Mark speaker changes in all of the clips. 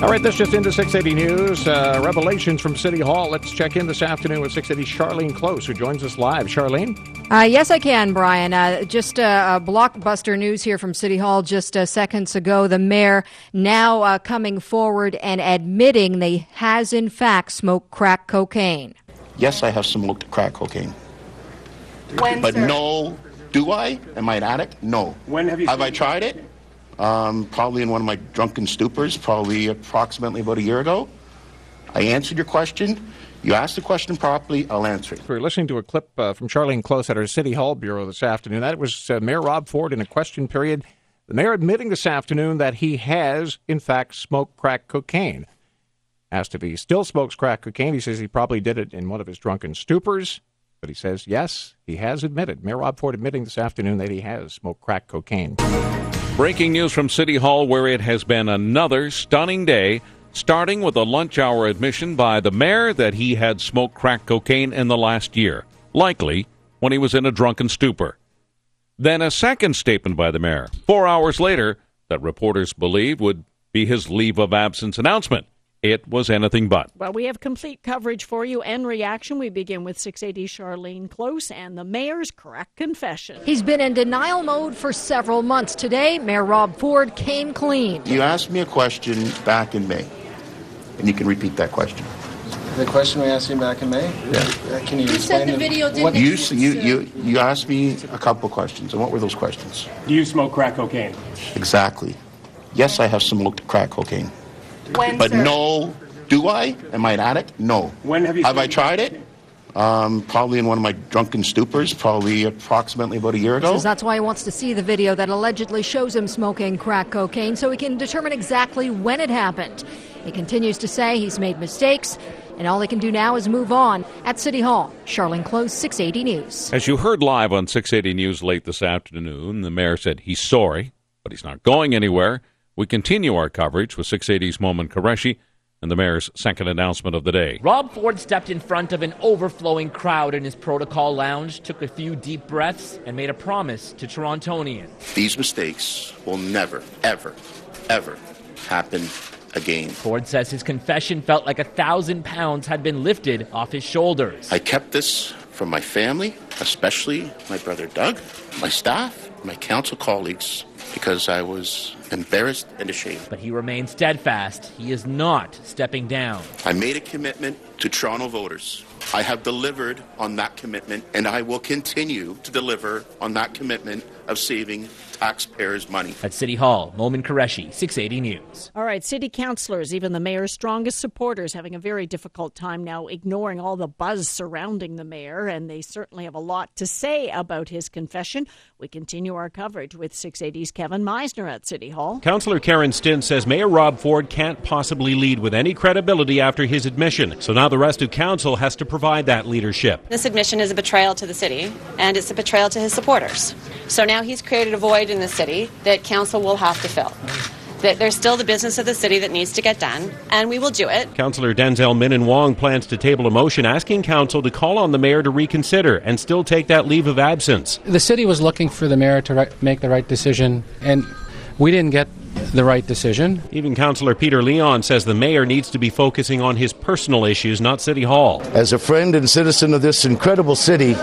Speaker 1: All right, this just into 680 News. Revelations from City Hall. Let's check in this afternoon with 680 Charlene Close, who joins us live. Charlene?
Speaker 2: Yes, I can, Brian. Just blockbuster news here from City Hall just seconds ago. The mayor now coming forward and admitting they has, in fact, smoked crack cocaine.
Speaker 3: Yes, I have smoked crack cocaine.
Speaker 4: When,
Speaker 3: but
Speaker 4: sir?
Speaker 3: no, do I? Am I an addict? No.
Speaker 4: When have you
Speaker 3: I tried it? Probably in one of my drunken stupors, probably approximately about a year ago. I answered your question. You asked the question properly, I'll answer it.
Speaker 1: We're listening to a clip from Charlene Close at our City Hall Bureau this afternoon. That was Mayor Rob Ford in a question period. The mayor admitting this afternoon that he has, in fact, smoked crack cocaine. Asked if he still smokes crack cocaine, he says he probably did it in one of his drunken stupors. But he says, yes, he has admitted. Mayor Rob Ford admitting this afternoon that he has smoked crack cocaine.
Speaker 5: Breaking news from City Hall, where it has been another stunning day, starting with a lunch hour admission by the mayor that he had smoked crack cocaine in the last year, likely when he was in a drunken stupor. Then a second statement by the mayor, 4 hours later, that reporters believed would be his leave of absence announcement. It was anything but.
Speaker 6: Well, we have complete coverage for you and reaction. We begin with 680 Charlene Close and the mayor's crack confession.
Speaker 2: He's been in denial mode for several months. Today, Mayor Rob Ford came clean.
Speaker 3: You asked me a question back in May, and you can repeat that question.
Speaker 7: The question we asked you back in May?
Speaker 3: Yeah.
Speaker 7: Can you
Speaker 8: You
Speaker 7: explain
Speaker 8: said the video didn't
Speaker 7: what
Speaker 8: exist.
Speaker 3: You asked me a couple questions, and what were those questions?
Speaker 4: Do you smoke crack cocaine?
Speaker 3: Exactly. Yes, I have smoked crack cocaine.
Speaker 8: When,
Speaker 3: But
Speaker 8: sir?
Speaker 3: no, do I? Am I an addict? No.
Speaker 4: When have you
Speaker 3: I tried it? Probably in one of my drunken stupors, probably approximately about a year ago.
Speaker 2: Says that's why he wants to see the video that allegedly shows him smoking crack cocaine so he can determine exactly when it happened. He continues to say he's made mistakes, and all he can do now is move on. At City Hall, Charlene Close, 680 News.
Speaker 5: As you heard live on 680 News late this afternoon, the mayor said he's sorry, but he's not going anywhere. We continue our coverage with 680's Momin Qureshi and the mayor's second announcement of the day.
Speaker 9: Rob Ford stepped in front of an overflowing crowd in his protocol lounge, took a few deep breaths, and made a promise to Torontonians.
Speaker 3: These mistakes will never, ever, ever happen again.
Speaker 9: Ford says his confession felt like 1,000 pounds had been lifted off his shoulders.
Speaker 3: I kept this from my family, especially my brother Doug, my staff, my council colleagues, because I was embarrassed and ashamed.
Speaker 9: But he remains steadfast. He is not stepping down.
Speaker 3: I made a commitment to Toronto voters. I have delivered on that commitment, and I will continue to deliver on that commitment of saving taxpayers' money.
Speaker 9: At City Hall, Momin Qureshi, 680 News.
Speaker 6: All right, city councillors, even the mayor's strongest supporters, having a very difficult time now ignoring all the buzz surrounding the mayor, and they certainly have a lot to say about his confession. We continue our coverage with 680's Kevin Meisner at City Hall.
Speaker 10: Councillor Karen Stint says Mayor Rob Ford can't possibly lead with any credibility after his admission, so now the rest of council has to provide that leadership.
Speaker 11: This admission is a betrayal to the city, and it's a betrayal to his supporters. So now he's created a void in the city that council will have to fill. That there's still the business of the city that needs to get done, and we will do it.
Speaker 10: Councillor Denzel Minnan Wong plans to table a motion asking council to call on the mayor to reconsider and still take that leave of absence.
Speaker 12: The city was looking for the mayor to make the right decision, and we didn't get the right decision.
Speaker 10: Even Councillor Peter Leon says the mayor needs to be focusing on his personal issues, not City Hall.
Speaker 13: As a friend and citizen of this incredible city,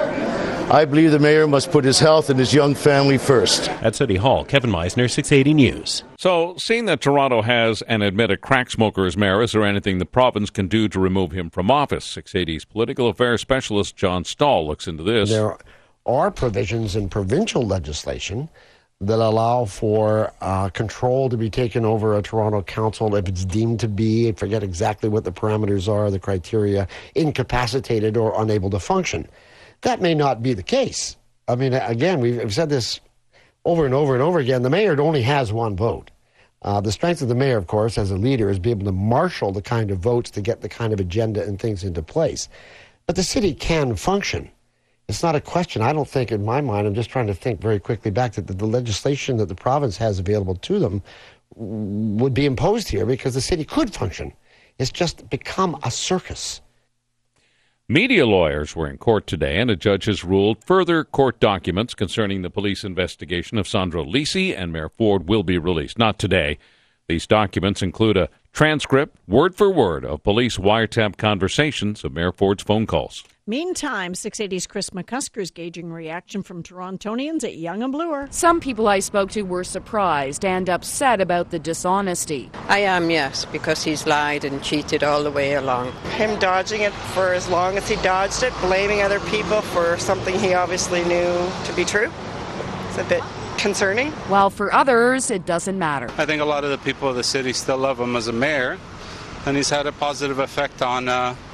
Speaker 13: I believe the mayor must put his health and his young family first.
Speaker 10: At City Hall, Kevin Meisner, 680 News.
Speaker 5: So, seeing that Toronto has an admitted crack smoker as mayor, is there anything the province can do to remove him from office? 680's political affairs specialist John Stahl looks into this.
Speaker 14: There are provisions in provincial legislation that allow for control to be taken over a Toronto council if it's deemed to be, I forget exactly what the parameters are, the criteria, incapacitated or unable to function. That may not be the case. I mean, again, we've said this over and over and over again. The mayor only has one vote. The strength of the mayor, of course, as a leader, is be able to marshal the kind of votes to get the kind of agenda and things into place. But the city can function. It's not a question, I don't think, in my mind, I'm just trying to think very quickly back, that the legislation that the province has available to them would be imposed here because the city could function. It's just become a circus.
Speaker 5: Media lawyers were in court today, and a judge has ruled further court documents concerning the police investigation of Sandro Lisi and Mayor Ford will be released. Not today. These documents include a Transcript, word for word, of police wiretap conversations of Mayor Ford's phone calls.
Speaker 6: Meantime, 680's Chris McCusker is gauging reaction from Torontonians at Yonge and Bloor.
Speaker 8: Some people I spoke to were surprised and upset about the dishonesty.
Speaker 15: I am, yes, because he's lied and cheated all the way along.
Speaker 16: Him dodging it for as long as he dodged it, blaming other people for something he obviously knew to be true. It's a bit concerning.
Speaker 8: While for others, it doesn't matter.
Speaker 17: I think a lot of the people of the city still love him as a mayor, and he's had a positive effect on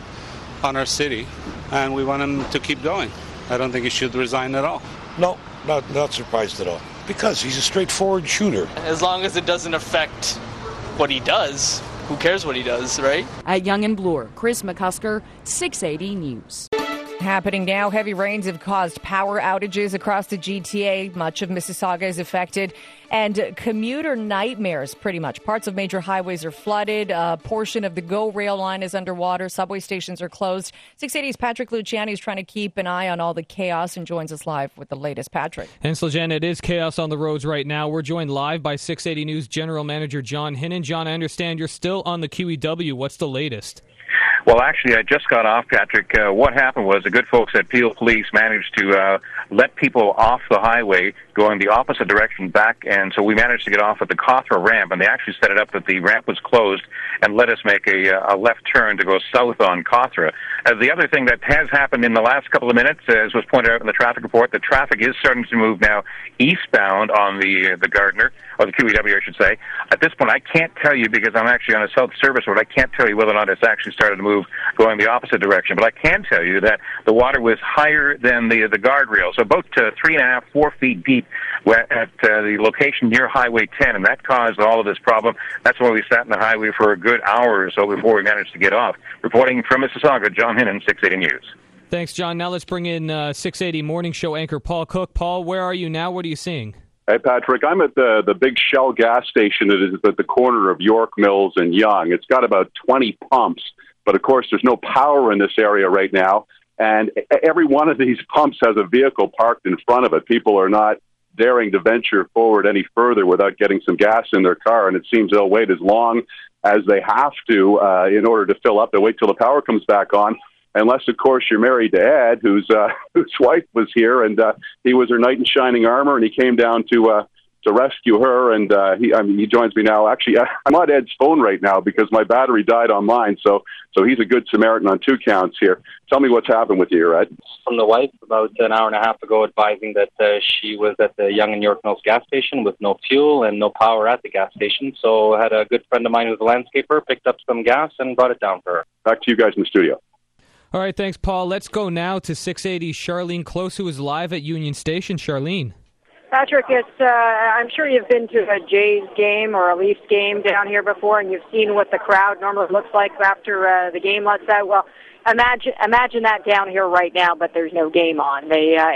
Speaker 17: our city, and we want him to keep going. I don't think he should resign at all.
Speaker 18: No, not surprised at all, because he's a straightforward shooter.
Speaker 19: As long as it doesn't affect what he does, who cares what he does, right?
Speaker 8: At Yonge and Bloor, Chris McCusker, 680 News.
Speaker 20: Happening now, heavy rains have caused power outages across the GTA. Much of Mississauga is affected, and commuter nightmares, pretty much. Parts of major highways are flooded. A portion of the GO rail line is underwater. Subway stations are closed. 680's Patrick Luciani is trying to keep an eye on all the chaos and joins us live with the latest. Patrick.
Speaker 21: And Slajana, it is chaos on the roads right now. We're joined live by 680 News General Manager John Hinnon. John, I understand you're still on the QEW. What's the latest?
Speaker 22: Well, actually, I just got off, Patrick. What happened was the good folks at Peel Police managed to let people off the highway going the opposite direction back, and so we managed to get off at the Cawthra ramp, and they actually set it up that the ramp was closed and let us make a left turn to go south on Cawthra. The other thing that has happened in the last couple of minutes, as was pointed out in the traffic report, the traffic is starting to move now eastbound on the Gardiner, or the QEW, I should say. At this point, I can't tell you because I'm actually on a south service road. I can't tell you whether or not it's actually started to move going the opposite direction. But I can tell you that the water was higher than the guardrail, so about 3.5, 4 feet deep at the location near Highway 10, and that caused all of this problem. That's why we sat in the highway for a good hour or so before we managed to get off. Reporting from Mississauga, John Hinnon, 680 News.
Speaker 21: Thanks, John. Now let's bring in 680 Morning Show anchor Paul Cook. Paul, where are you now? What are you seeing?
Speaker 23: Hey, Patrick, I'm at the big Shell gas station that is at the corner of York Mills and Yonge. It's got about 20 pumps, but of course there's no power in this area right now, and every one of these pumps has a vehicle parked in front of it. People are not daring to venture forward any further without getting some gas in their car, and it seems they'll wait as long as they have to in order to fill up. They'll wait till the power comes back on. Unless, of course, you're married to Ed, whose wife was here, and he was her knight in shining armor, and he came down to rescue her, and he joins me now. Actually, I'm on Ed's phone right now because my battery died on mine, so he's a good Samaritan on 2 counts here. Tell me what's happened with you, Ed.
Speaker 24: From the wife about an hour and a half ago advising that she was at the Yonge and York Mills gas station with no fuel and no power at the gas station, so I had a good friend of mine who's a landscaper, picked up some gas and brought it down for her.
Speaker 23: Back to you guys in the studio.
Speaker 21: All right, thanks, Paul. Let's go now to 680 Charlene Close, who is live at Union Station. Charlene.
Speaker 25: Patrick, I'm sure you've been to a Jays game or a Leafs game down here before, and you've seen what the crowd normally looks like after the game lets out. Well, imagine that down here right now, but there's no game on.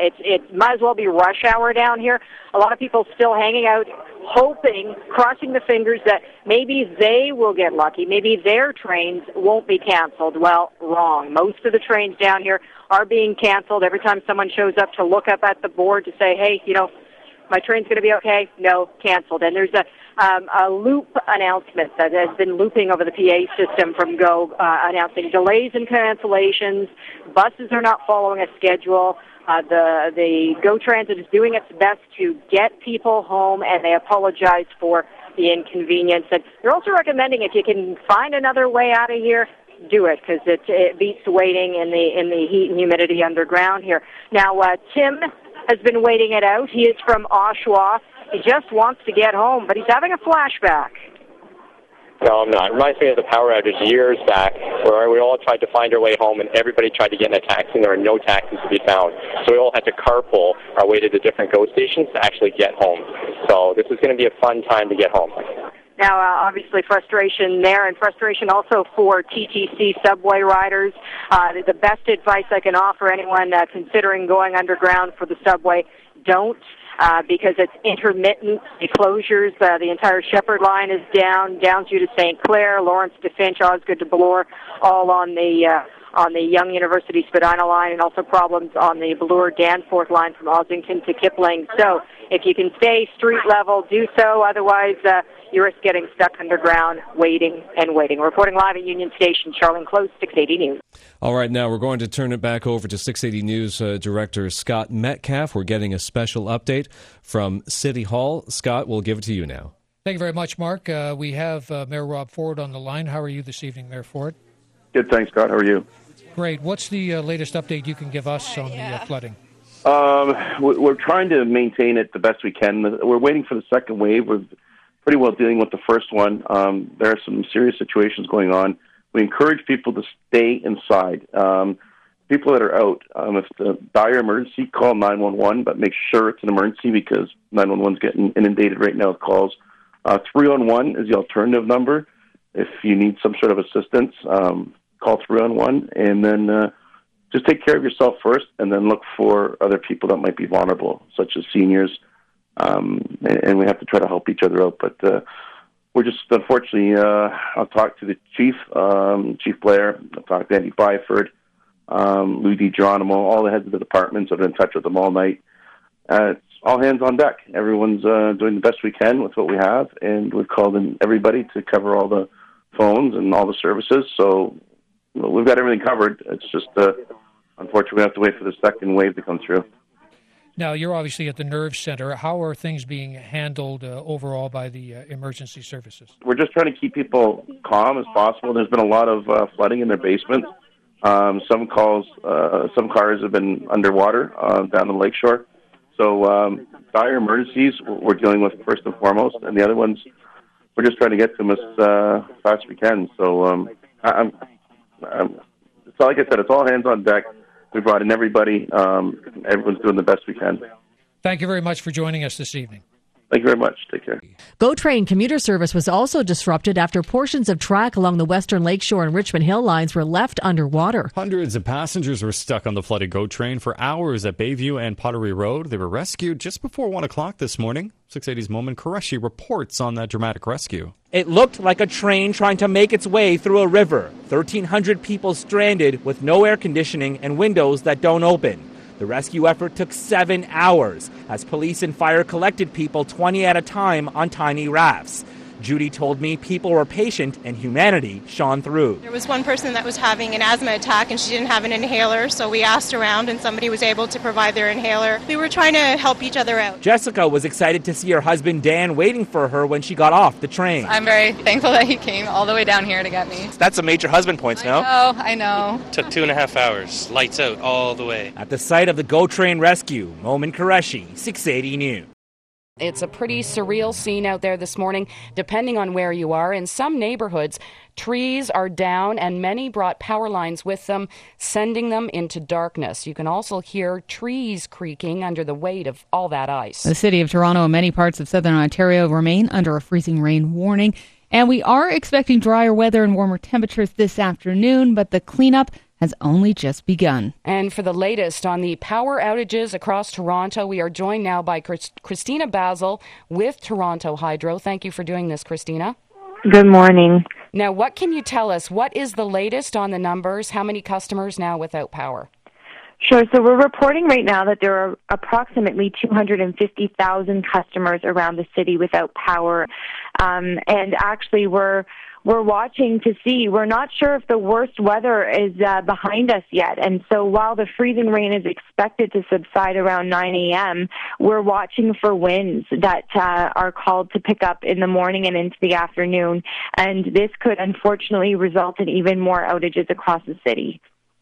Speaker 25: It might as well be rush hour down here. A lot of people still hanging out, hoping, crossing the fingers that maybe they will get lucky. Maybe their trains won't be canceled. Well, wrong. Most of the trains down here are being canceled. Every time someone shows up to look up at the board to say, hey, my train's going to be okay, no, canceled. And there's a loop announcement that has been looping over the PA system from GO, announcing delays and cancellations. Buses are not following a schedule. The GO Transit is doing its best to get people home, and they apologize for the inconvenience. And they're also recommending if you can find another way out of here, do it, because it beats waiting in the heat and humidity underground here. Now, Tim has been waiting it out. He is from Oshawa. He just wants to get home, but he's having a flashback.
Speaker 24: No, I'm not. It reminds me of the power outage years back where we all tried to find our way home and everybody tried to get in a taxi and there were no taxis to be found. So we all had to carpool our way to the different GO stations to actually get home. So this is going to be a fun time to get home.
Speaker 25: Now, obviously, frustration there, and frustration also for TTC subway riders. The best advice I can offer anyone considering going underground for the subway, don't, because it's intermittent. The closures, the entire Shepherd line is down due to St. Clair, Lawrence to Finch, Osgood to Bloor, all on the on the Yonge University Spadina line, and also problems on the Bloor-Danforth line from Ossington to Kipling. So if you can stay street level, do so. Otherwise, you risk getting stuck underground, waiting and waiting. Reporting live at Union Station, Charlene Close, 680 News.
Speaker 1: All right, now we're going to turn it back over to 680 News Director Scott Metcalf. We're getting a special update from City Hall. Scott, we'll give it to you now.
Speaker 2: Thank you very much, Mark. We have Mayor Rob Ford on the line. How are you this evening, Mayor Ford?
Speaker 3: Good, thanks, Scott. How are you?
Speaker 2: Great. What's the latest update you can give us on the flooding?
Speaker 3: We're trying to maintain it the best we can. We're waiting for the second wave. We're pretty well dealing with the first one. There are some serious situations going on. We encourage people to stay inside. People that are out, if it's a dire emergency, call 911, but make sure it's an emergency because 911 is getting inundated right now with calls. 311 is the alternative number. If you need some sort of assistance, call 311, and then just take care of yourself first, and then look for other people that might be vulnerable, such as seniors. And we have to try to help each other out. But we're just, unfortunately, I'll talk to the chief, Chief Blair. I'll talk to Andy Byford, Lou DiGeronimo, all the heads of the departments. I've been in touch with them all night. It's all hands on deck. Everyone's doing the best we can with what we have, and we've called in everybody to cover all the phones and all the services. So we've got everything covered. It's just, unfortunately, we have to wait for the second wave to come through.
Speaker 2: Now, you're obviously at the Nerve Center. How are things being handled overall by the emergency services?
Speaker 3: We're just trying to keep people calm as possible. There's been a lot of flooding in their basements. Some cars have been underwater down the lakeshore. So dire emergencies we're dealing with first and foremost, and the other ones we're just trying to get to them as fast as we can. So it's like I said, it's all hands on deck. We brought in everybody. Everyone's doing the best we can.
Speaker 2: Thank you very much for joining us this evening.
Speaker 3: Thank you very much. Take care.
Speaker 4: GO Train commuter service was also disrupted after portions of track along the Western Lakeshore and Richmond Hill lines were left underwater.
Speaker 7: Hundreds of passengers were stuck on the flooded GO Train for hours at Bayview and Pottery Road. They were rescued just before 1 o'clock this morning. 680's Momin Qureshi reports on that dramatic rescue.
Speaker 9: It looked like a train trying to make its way through a river. 1,300 people stranded with no air conditioning and windows that don't open. The rescue effort took 7 hours as police and fire collected people 20 at a time on tiny rafts. Judy told me people were patient and humanity shone through.
Speaker 26: There was one person that was having an asthma attack and she didn't have an inhaler, so we asked around and somebody was able to provide their inhaler. We were trying to help each other out.
Speaker 9: Jessica was excited to see her husband Dan waiting for her when she got off the train.
Speaker 27: I'm very thankful that he came all the way down here to get me.
Speaker 19: That's a major husband points now.
Speaker 27: I know.
Speaker 19: Took 2.5 hours, lights out all the way.
Speaker 9: At the site of the GO Train rescue, Momin Qureshi, 680 News.
Speaker 8: It's a pretty surreal scene out there this morning, depending on where you are. In some neighborhoods, trees are down and many brought power lines with them, sending them into darkness. You can also hear trees creaking under the weight of all that ice.
Speaker 28: The City of Toronto and many parts of southern Ontario remain under a freezing rain warning. And we are expecting drier weather and warmer temperatures this afternoon, but the cleanup has only just begun.
Speaker 8: And for the latest on the power outages across Toronto, we are joined now by Christina Basil with Toronto Hydro. Thank you for doing this, Christina.
Speaker 25: Good morning.
Speaker 8: Now, what can you tell us? What is the latest on the numbers? How many customers now without power?
Speaker 25: Sure. So we're reporting right now that there are approximately 250,000 customers around the city without power. And actually, we're watching to see. We're not sure if the worst weather is behind us yet. And so while the freezing rain is expected to subside around 9 a.m., we're watching for winds that are called to pick up in the morning and into the afternoon. And this could unfortunately result in even more outages across the city.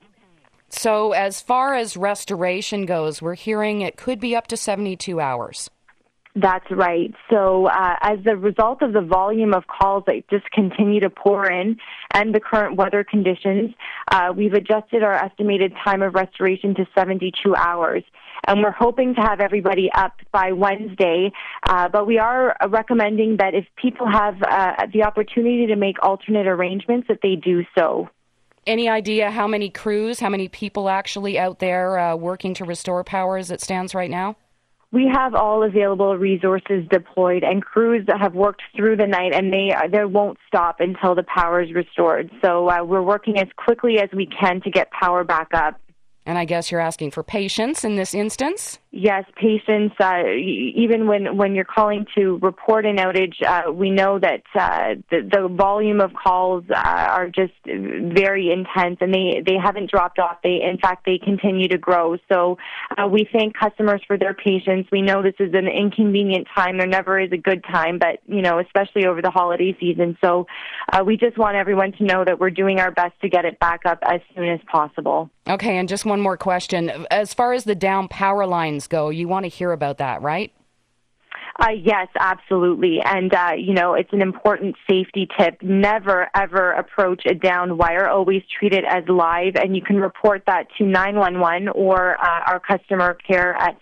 Speaker 8: So as far as restoration goes, we're hearing it could be up to 72 hours.
Speaker 25: That's right. So as a result of the volume of calls that just continue to pour in and the current weather conditions, we've adjusted our estimated time of restoration to 72 hours. And we're hoping to have everybody up by Wednesday. But we are recommending that if people have the opportunity to make alternate arrangements, that they do so.
Speaker 8: Any idea how many crews, how many people actually out there working to restore power as it stands right now?
Speaker 5: We have all available resources deployed, and crews that have worked through the night, and they won't stop until the power is restored. So we're working as quickly as we can to get power back up.
Speaker 8: And I guess you're asking for patience in this instance?
Speaker 5: Yes, patience. Even when you're calling to report an outage, we know that the volume of calls are just very intense, and they haven't dropped off. In fact, they continue to grow. So we thank customers for their patience. We know this is an inconvenient time. There never is a good time, but especially over the holiday season. So we just want everyone to know that we're doing our best to get it back up as soon as possible.
Speaker 8: Okay, and just one more question. As far as the down power lines go, you want to hear about that, right?
Speaker 5: Yes, absolutely. And, it's an important safety tip. Never, ever approach a down wire. Always treat it as live. And you can report that to 911 or our customer care at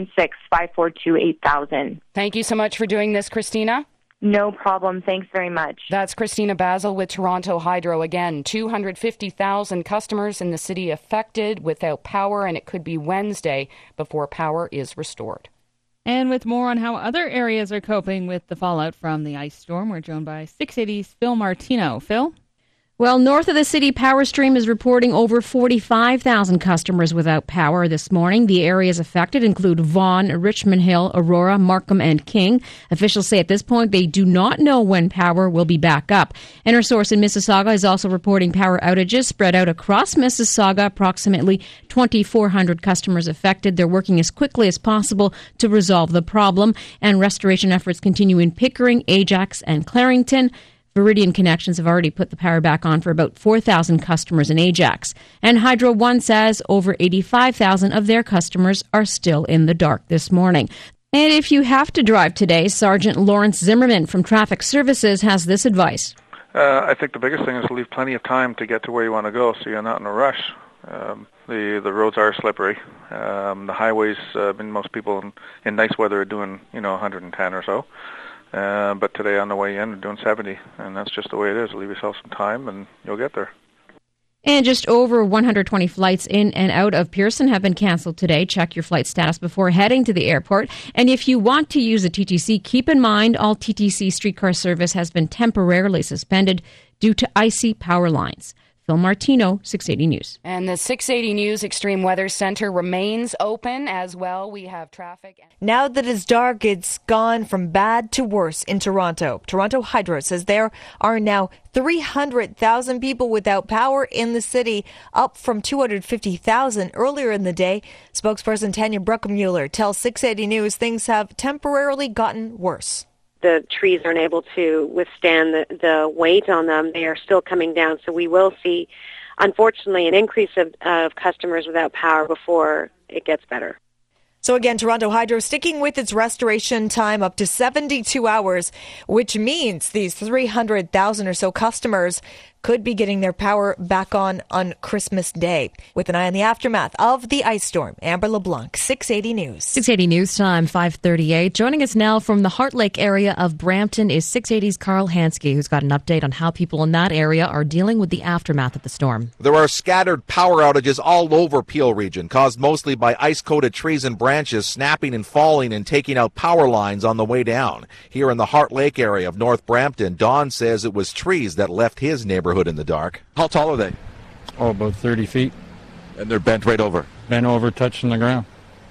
Speaker 5: 416-542-8000.
Speaker 8: Thank you so much for doing this, Christina.
Speaker 5: No problem. Thanks very much.
Speaker 8: That's Christina Basil with Toronto Hydro. Again, 250,000 customers in the city affected without power, and it could be Wednesday before power is restored.
Speaker 28: And with more on how other areas are coping with the fallout from the ice storm, we're joined by 680's Phil Martino. Phil?
Speaker 4: Well, north of the city, PowerStream is reporting over 45,000 customers without power this morning. The areas affected include Vaughan, Richmond Hill, Aurora, Markham, and King. Officials say at this point they do not know when power will be back up. And our source in Mississauga is also reporting power outages spread out across Mississauga. Approximately 2,400 customers affected. They're working as quickly as possible to resolve the problem. And restoration efforts continue in Pickering, Ajax, and Clarington. Viridian Connections have already put the power back on for about 4,000 customers in Ajax. And Hydro One says over 85,000 of their customers are still in the dark this morning. And if you have to drive today, Sergeant Lawrence Zimmerman from Traffic Services has this advice.
Speaker 6: I think the biggest thing is to leave plenty of time to get to where you want to go so you're not in a rush. The roads are slippery. The highways, most people in nice weather are doing 110 or so. But today on the way in, we're doing 70, and that's just the way it is. Leave yourself some time, and you'll get there.
Speaker 4: And just over 120 flights in and out of Pearson have been canceled today. Check your flight status before heading to the airport. And if you want to use a TTC, keep in mind all TTC streetcar service has been temporarily suspended due to icy power lines. Phil Martino, 680 News.
Speaker 8: And the 680 News Extreme Weather Center remains open as well. We have traffic.
Speaker 20: Now that it's dark, it's gone from bad to worse in Toronto. Toronto Hydro says there are now 300,000 people without power in the city, up from 250,000 earlier in the day. Spokesperson Tanya Bruckmuller tells 680 News things have temporarily gotten worse.
Speaker 25: The trees aren't able to withstand the weight on them. They are still coming down. So we will see, unfortunately, an increase of customers without power before it gets better.
Speaker 20: So again, Toronto Hydro sticking with its restoration time up to 72 hours, which means these 300,000 or so customers could be getting their power back on Christmas Day. With an eye on the aftermath of the ice storm, Amber LeBlanc, 680 News.
Speaker 4: 680 News Time, 5:38. Joining us now from the Heart Lake area of Brampton is 680's Carl Hansky, who's got an update on how people in that area are dealing with the aftermath of the storm.
Speaker 10: There are scattered power outages all over Peel region, caused mostly by ice-coated trees and branches snapping and falling and taking out power lines on the way down. Here in the Heart Lake area of North Brampton, Don says it was trees that left his neighborhood in the dark.
Speaker 11: How tall are they?
Speaker 12: Oh, about 30 feet.
Speaker 11: And they're bent right over?
Speaker 12: Bent over, touching the ground.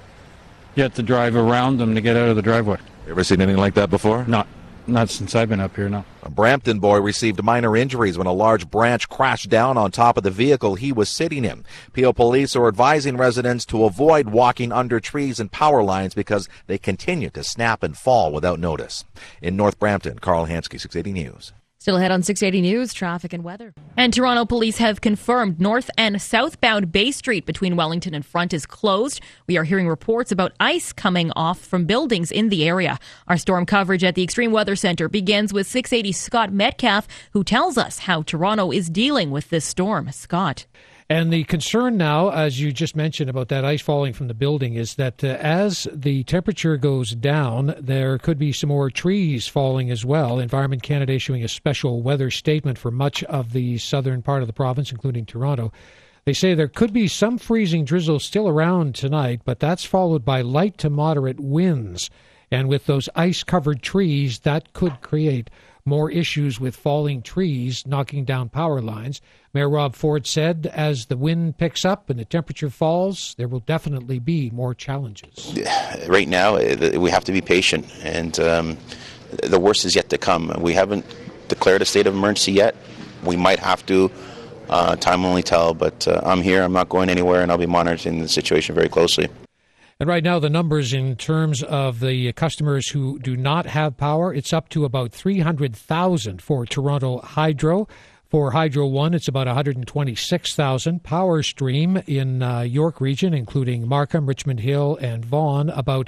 Speaker 12: You have to drive around them to get out of the driveway.
Speaker 11: You ever seen anything like that before?
Speaker 12: Not since I've been up here, no.
Speaker 10: A Brampton boy received minor injuries when a large branch crashed down on top of the vehicle he was sitting in. Peel police are advising residents to avoid walking under trees and power lines because they continue to snap and fall without notice. In North Brampton, Carl Hansky, 680 News.
Speaker 4: Still ahead on 680 News, traffic and weather.
Speaker 13: And Toronto police have confirmed north and southbound Bay Street between Wellington and Front is closed. We are hearing reports about ice coming off from buildings in the area. Our storm coverage at the Extreme Weather Center begins with 680 Scott Metcalf, who tells us how Toronto is dealing with this storm. Scott.
Speaker 2: And the concern now, as you just mentioned about that ice falling from the building, is that as the temperature goes down, there could be some more trees falling as well. Environment Canada issuing a special weather statement for much of the southern part of the province, including Toronto. They say there could be some freezing drizzle still around tonight, but that's followed by light to moderate winds. And with those ice-covered trees, that could create more issues with falling trees, knocking down power lines. Mayor Rob Ford said as the wind picks up and the temperature falls, there will definitely be more challenges.
Speaker 14: Right now, we have to be patient, and the worst is yet to come. We haven't declared a state of emergency yet. We might have to. Time will only tell, but I'm here. I'm not going anywhere, and I'll be monitoring the situation very closely.
Speaker 2: And right now, the numbers in terms of the customers who do not have power, it's up to about 300,000 for Toronto Hydro. For Hydro One, it's about 126,000. Power Stream in York Region, including Markham, Richmond Hill, and Vaughan, about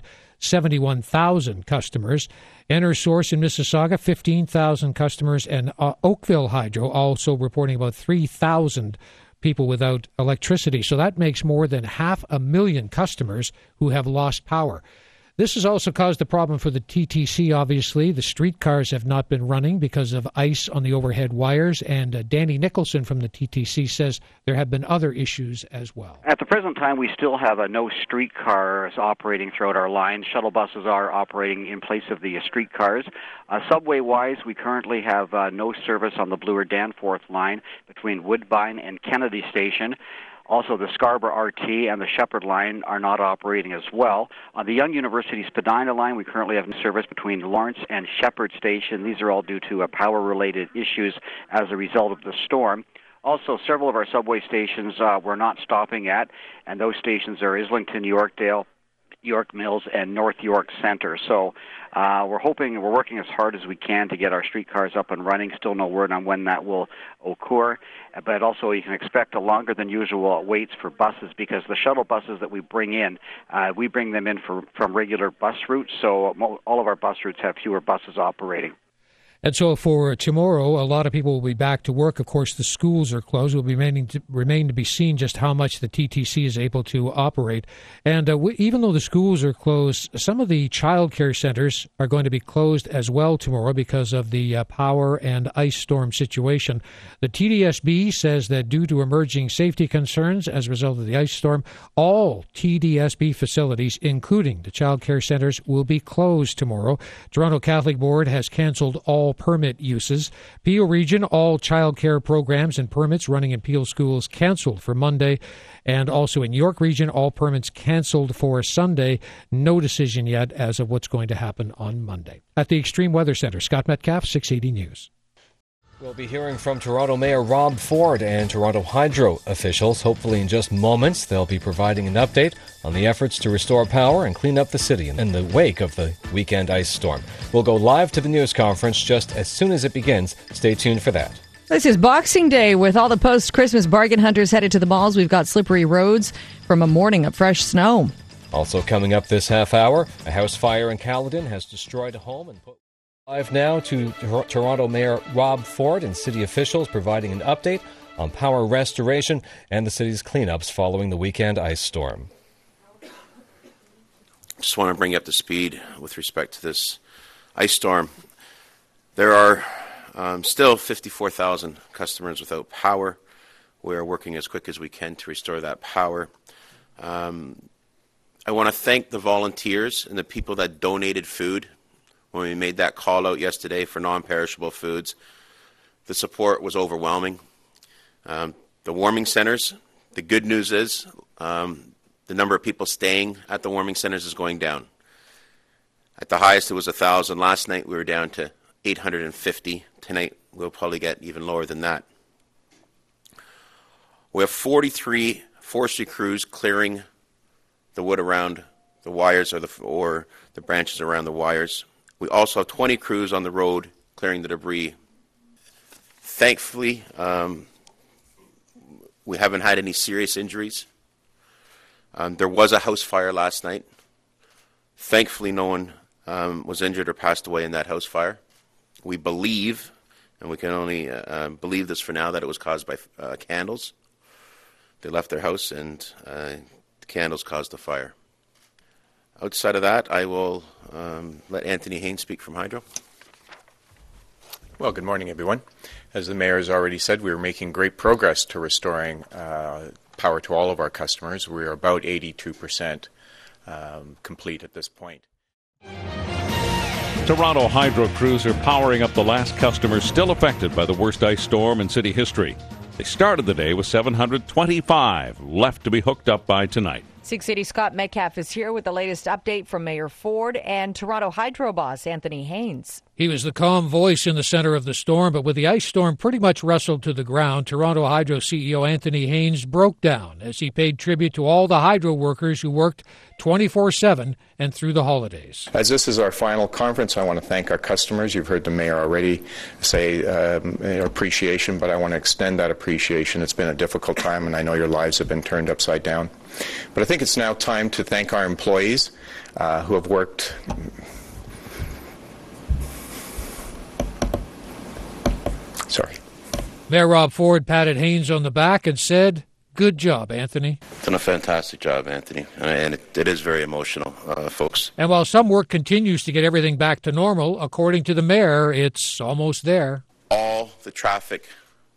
Speaker 2: 71,000 customers. EnerSource in Mississauga, 15,000 customers. And Oakville Hydro also reporting about 3,000 people without electricity. So that makes more than 500,000 customers who have lost power. This has also caused a problem for the TTC, obviously. The streetcars have not been running because of ice on the overhead wires. And Danny Nicholson from the TTC says there have been other issues as well.
Speaker 15: At the present time, we still have no streetcars operating throughout our line. Shuttle buses are operating in place of the streetcars. Subway-wise, we currently have no service on the Bloor-Danforth line between Woodbine and Kennedy Station. Also, the Scarborough RT and the Shepherd line are not operating as well. On the Young University Spadina line, we currently have service between Lawrence and Shepherd Station. These are all due to power-related issues as a result of the storm. Also, several of our subway stations we're not stopping at, and those stations are Islington, Yorkdale, York Mills, and North York Centre. So we're working as hard as we can to get our streetcars up and running. Still no word on when that will occur. But also you can expect a longer than usual waits for buses because the shuttle buses that we bring in, we bring them in from regular bus routes. So all of our bus routes have fewer buses operating.
Speaker 2: And so for tomorrow, a lot of people will be back to work. Of course, the schools are closed. It will remain to be seen just how much the TTC is able to operate. And even though the schools are closed, some of the child care centers are going to be closed as well tomorrow because of the power and ice storm situation. The TDSB says that due to emerging safety concerns as a result of the ice storm, all TDSB facilities, including the child care centers, will be closed tomorrow. Toronto Catholic Board has canceled all permit uses. Peel Region, all child care programs and permits running in Peel schools canceled for Monday. And also in York Region, all permits canceled for Sunday. No decision yet as of what's going to happen on Monday. At the Extreme Weather Center, Scott Metcalf, 680 News.
Speaker 1: We'll be hearing from Toronto Mayor Rob Ford and Toronto Hydro officials. Hopefully in just moments, they'll be providing an update on the efforts to restore power and clean up the city in the wake of the weekend ice storm. We'll go live to the news conference just as soon as it begins. Stay tuned for that.
Speaker 20: This is Boxing Day with all the post-Christmas bargain hunters headed to the malls. We've got slippery roads from a morning of fresh snow.
Speaker 1: Also coming up this half hour, a house fire in Caledon has destroyed a home and put... Live now to Toronto Mayor Rob Ford and city officials providing an update on power restoration and the city's cleanups following the weekend ice storm.
Speaker 16: Just want to bring you up to speed with respect to this ice storm. There are still 54,000 customers without power. We are working as quick as we can to restore that power. I want to thank the volunteers and the people that donated food. When we made that call out yesterday for non-perishable foods, the support was overwhelming. The warming centers, the good news is the number of people staying at the warming centers is going down. At the highest, it was 1,000. Last night, we were down to 850. Tonight, we'll probably get even lower than that. We have 43 forestry crews clearing the wood around the wires or the branches around the wires. We also have 20 crews on the road clearing the debris. Thankfully, we haven't had any serious injuries. There was a house fire last night. Thankfully, no one was injured or passed away in that house fire. We believe, and we can only believe this for now, that it was caused by candles. They left their house and the candles caused the fire. Outside of that, I will let Anthony Haines speak from Hydro.
Speaker 17: Well, good morning, everyone. As the mayor has already said, we are making great progress to restoring
Speaker 3: power to all of our customers. We're about 82% complete at this point.
Speaker 7: Toronto Hydro crews are powering up the last customers still affected by the worst ice storm in city history. They started the day with 725 left to be hooked up by tonight.
Speaker 20: 680 Scott Metcalf is here with the latest update from Mayor Ford and Toronto Hydro boss Anthony Haynes.
Speaker 2: He was the calm voice in the center of the storm, but with the ice storm pretty much wrestled to the ground, Toronto Hydro CEO Anthony Haynes broke down as he paid tribute to all the hydro workers who worked 24/7 and through the holidays.
Speaker 3: As this is our final conference, I want to thank our customers. You've heard the mayor already say appreciation, but I want to extend that appreciation. It's been a difficult time, and I know your lives have been turned upside down. But I think it's now time to thank our employees who have worked. Sorry.
Speaker 2: Mayor Rob Ford patted Haynes on the back and said, "Good job, Anthony."
Speaker 16: Done a fantastic job, Anthony, and it is very emotional, folks.
Speaker 2: And while some work continues to get everything back to normal, according to the mayor, it's almost there.
Speaker 16: All the traffic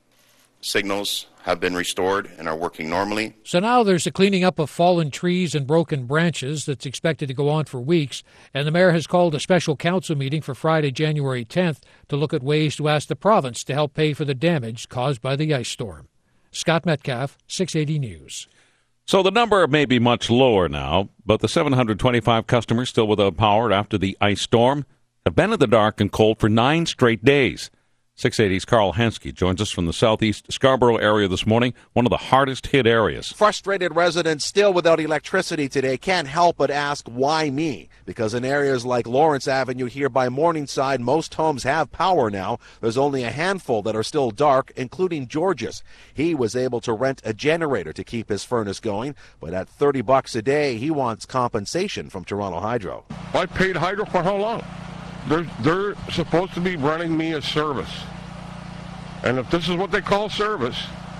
Speaker 16: signals have been restored and are working normally.
Speaker 2: So now there's the cleaning up of fallen trees and broken branches that's expected to go on for weeks, and the mayor has called a special council meeting for Friday, January 10th, to look at ways to ask the province to help pay for the damage caused by the ice storm. Scott Metcalf, 680 News.
Speaker 7: So the number may be much lower now, but the 725 customers still without power after the ice storm have been in the dark and cold for 9 straight days. 680's Carl Hansky joins us from the southeast Scarborough area this morning, one of the hardest hit areas.
Speaker 10: Frustrated residents still without electricity today can't help but ask, why me? Because in areas like Lawrence Avenue here by Morningside, most homes have power now. There's only a handful that are still dark, including George's. He was able to rent a generator to keep his furnace going, but at $30 a day, he wants compensation from Toronto Hydro.
Speaker 17: I paid Hydro for how long? They're supposed to be running me a service. And if this is what they call service,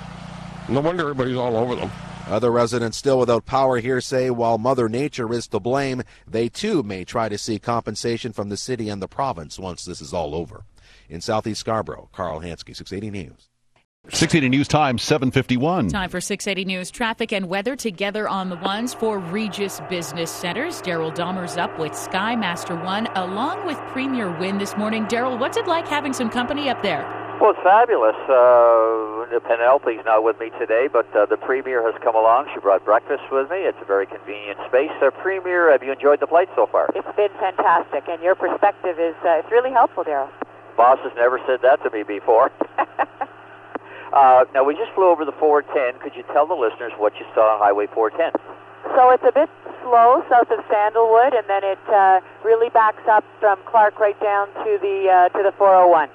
Speaker 17: no wonder everybody's all over them.
Speaker 10: Other residents still without power here say while Mother Nature is to blame, they too may try to seek compensation from the city and the province once this is all over. In southeast Scarborough, Carl Hansky, 680 News.
Speaker 18: 680 News Time, 7:51.
Speaker 21: Time for 680 News traffic and weather together on the ones for Regis Business Centers. Daryl Dahmer's up with Sky Master One along with Premier Wind this morning. Daryl, what's it like having some company up there?
Speaker 22: Well, it's fabulous. Penelope's not with me today, but the Premier has come along. She brought breakfast with me. It's a very convenient space. Premier, have you enjoyed the flight so far?
Speaker 23: It's been fantastic, and your perspective is it's really helpful, Daryl.
Speaker 22: Boss has never said that to me before. Now, we just flew over the 410. Could you tell the listeners what you saw on Highway 410?
Speaker 23: So it's a bit slow south of Sandalwood, and then it really backs up from Clark right down to the 401.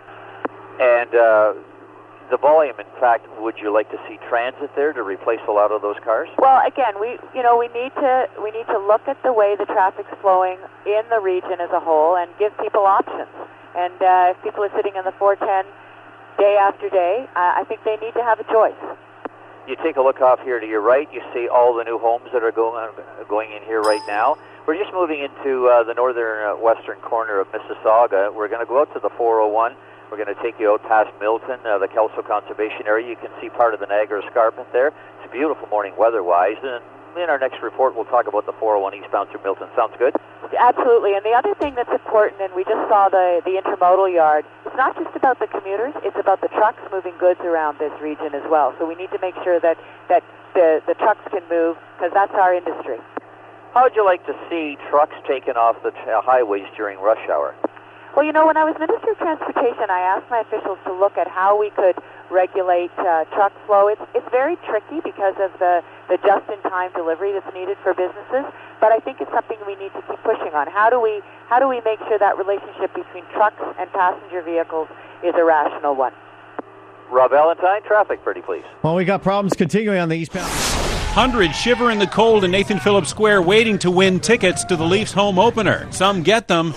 Speaker 22: And the volume, in fact, would you like to see transit there to replace a lot of those cars?
Speaker 23: Well, again, we need to look at the way the traffic's flowing in the region as a whole and give people options. And if people are sitting in the 410 day after day, I think they need to have a choice.
Speaker 22: You take a look off here to your right, you see all the new homes that are going in here right now. We're just moving into the northern western corner of Mississauga. We're going to go out to the 401. We're going to take you out past Milton, the Kelso Conservation Area. You can see part of the Niagara Escarpment there. It's a beautiful morning weather-wise. And in our next report, we'll talk about the 401 eastbound through Milton. Sounds good?
Speaker 23: Absolutely. And the other thing that's important, and we just saw the intermodal yard, it's not just about the commuters, it's about the trucks moving goods around this region as well. So we need to make sure that the trucks can move, because that's our industry.
Speaker 22: How would you like to see trucks taken off the highways during rush hour?
Speaker 23: Well, when I was Minister of Transportation, I asked my officials to look at how we could regulate truck flow. It's very tricky because of the just-in-time delivery that's needed for businesses, but I think it's something we need to keep pushing on. How do we make sure that relationship between trucks and passenger vehicles is a rational one?
Speaker 22: Rob Valentine, traffic, pretty please.
Speaker 24: Well, we got problems continuing on the eastbound.
Speaker 29: Hundreds shiver in the cold in Nathan Phillips Square waiting to win tickets to the Leafs home opener. Some get them.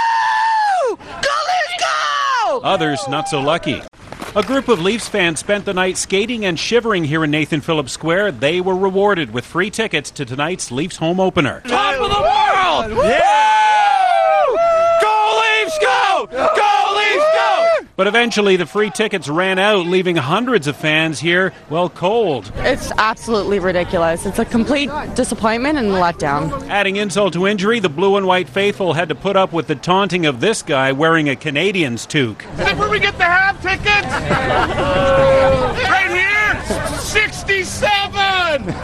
Speaker 29: Others not so lucky. A group of Leafs fans spent the night skating and shivering here in Nathan Phillips Square. They were rewarded with free tickets to tonight's Leafs home opener.
Speaker 30: Top of the world! Yeah! Go Leafs, go! Go Leafs, go!
Speaker 29: But eventually the free tickets ran out, leaving hundreds of fans here, well, cold.
Speaker 5: It's absolutely ridiculous. It's a complete disappointment and letdown.
Speaker 29: Adding insult to injury, the blue and white faithful had to put up with the taunting of this guy wearing a Canadiens toque.
Speaker 6: Is that where we get the half tickets? Right here? 67!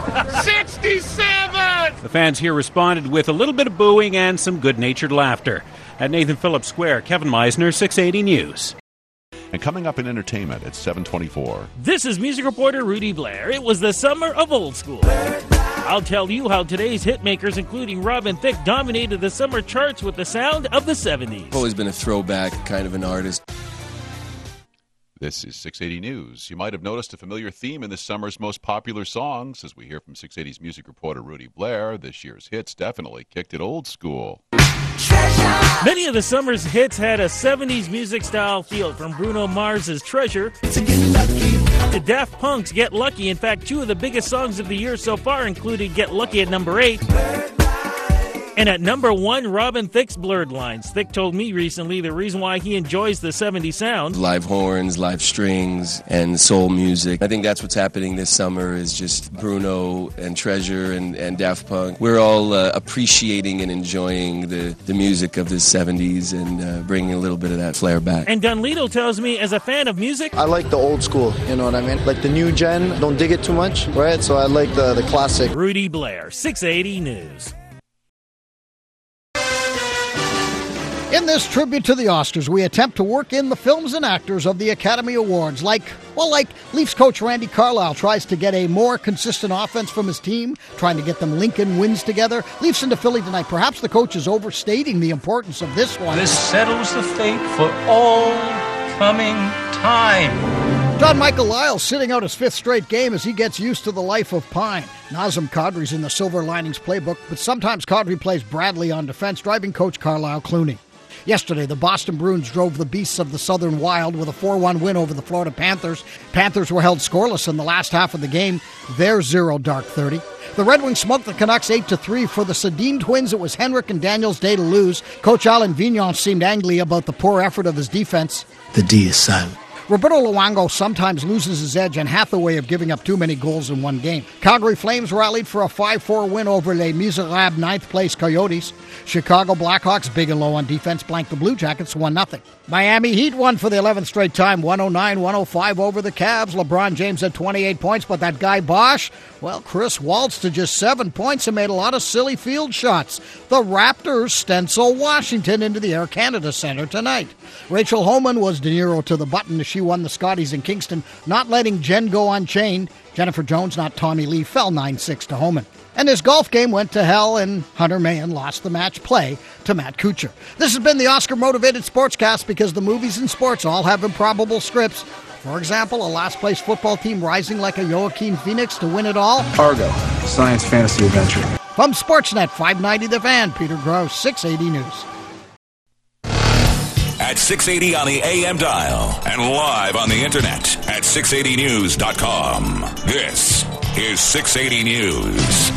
Speaker 6: 67!
Speaker 29: The fans here responded with a little bit of booing and some good-natured laughter. At Nathan Phillips Square, Kevin Meisner, 680 News.
Speaker 18: And coming up in entertainment at 7:24.
Speaker 8: This is music reporter Rudy Blair. It was the summer of old school. I'll tell you how today's hitmakers, including Robin Thicke, dominated the summer charts with the sound of the 70s.
Speaker 9: I've always been a throwback kind of an artist.
Speaker 18: This is 680 News. You might have noticed a familiar theme in this summer's most popular songs. As we hear from 680's music reporter Rudy Blair, this year's hits definitely kicked it old school.
Speaker 8: Many of the summer's hits had a 70s music style feel, from Bruno Mars's Treasure to Daft Punk's Get Lucky. In fact, two of the biggest songs of the year so far included Get Lucky at number 8. And at number 1, Robin Thicke's Blurred Lines. Thicke told me recently the reason why he enjoys the 70s sound.
Speaker 9: Live horns, live strings, and soul music. I think that's what's happening this summer is just Bruno and Treasure and Daft Punk. We're all appreciating and enjoying the music of the 70s and bringing a little bit of that flair back.
Speaker 8: And Dunledo tells me, as a fan of music,
Speaker 19: I like the old school, you know what I mean? Like the new gen, don't dig it too much, right? So I like the classic.
Speaker 8: Rudy Blair, 680 News.
Speaker 25: In this tribute to the Oscars, we attempt to work in the films and actors of the Academy Awards. Like Leafs coach Randy Carlyle tries to get a more consistent offense from his team, trying to get them Lincoln wins together. Leafs into Philly tonight. Perhaps the coach is overstating the importance of this one.
Speaker 26: This settles the fate for all coming time.
Speaker 25: John Michael Lyles sitting out his 5th straight game as he gets used to the life of Pine. Nazem Kadri's in the Silver Linings playbook, but sometimes Kadri plays Bradley on defense, driving coach Carlisle Clooney. Yesterday, the Boston Bruins drove the Beasts of the Southern Wild with a 4-1 win over the Florida Panthers. Panthers were held scoreless in the last half of the game. Their 0 dark 30. The Red Wings smoked the Canucks 8-3. For the Sedin twins, it was Henrik and Daniels' day to lose. Coach Alan Vignon seemed angry about the poor effort of his defense.
Speaker 19: The D is silent.
Speaker 25: Roberto Luongo sometimes loses his edge and hath a way of giving up too many goals in one game. Calgary Flames rallied for a 5-4 win over Les Miserables 9th-place Coyotes. Chicago Blackhawks, big and low on defense, blanked the Blue Jackets 1-0. Miami Heat won for the 11th straight time, 109-105 over the Cavs. LeBron James had 28 points, but that guy Bosch, well, Chris waltzed to just 7 points and made a lot of silly field shots. The Raptors stencil Washington into the Air Canada Center tonight. Rachel Homan was De Niro to the button as she won the Scotties in Kingston, not letting Jen go unchained. Jennifer Jones, not Tommy Lee, fell 9-6 to Homan. And his golf game went to hell, and Hunter Mahan lost the match play to Matt Kuchar. This has been the Oscar-motivated Sportscast, because the movies and sports all have improbable scripts. For example, a last-place football team rising like a Joaquin Phoenix to win it all.
Speaker 19: Argo, science fantasy adventure.
Speaker 25: From Sportsnet 590 The Fan, Peter Gross, 680 News.
Speaker 27: At 680 on the AM dial and live on the internet at 680news.com. This is 680 News.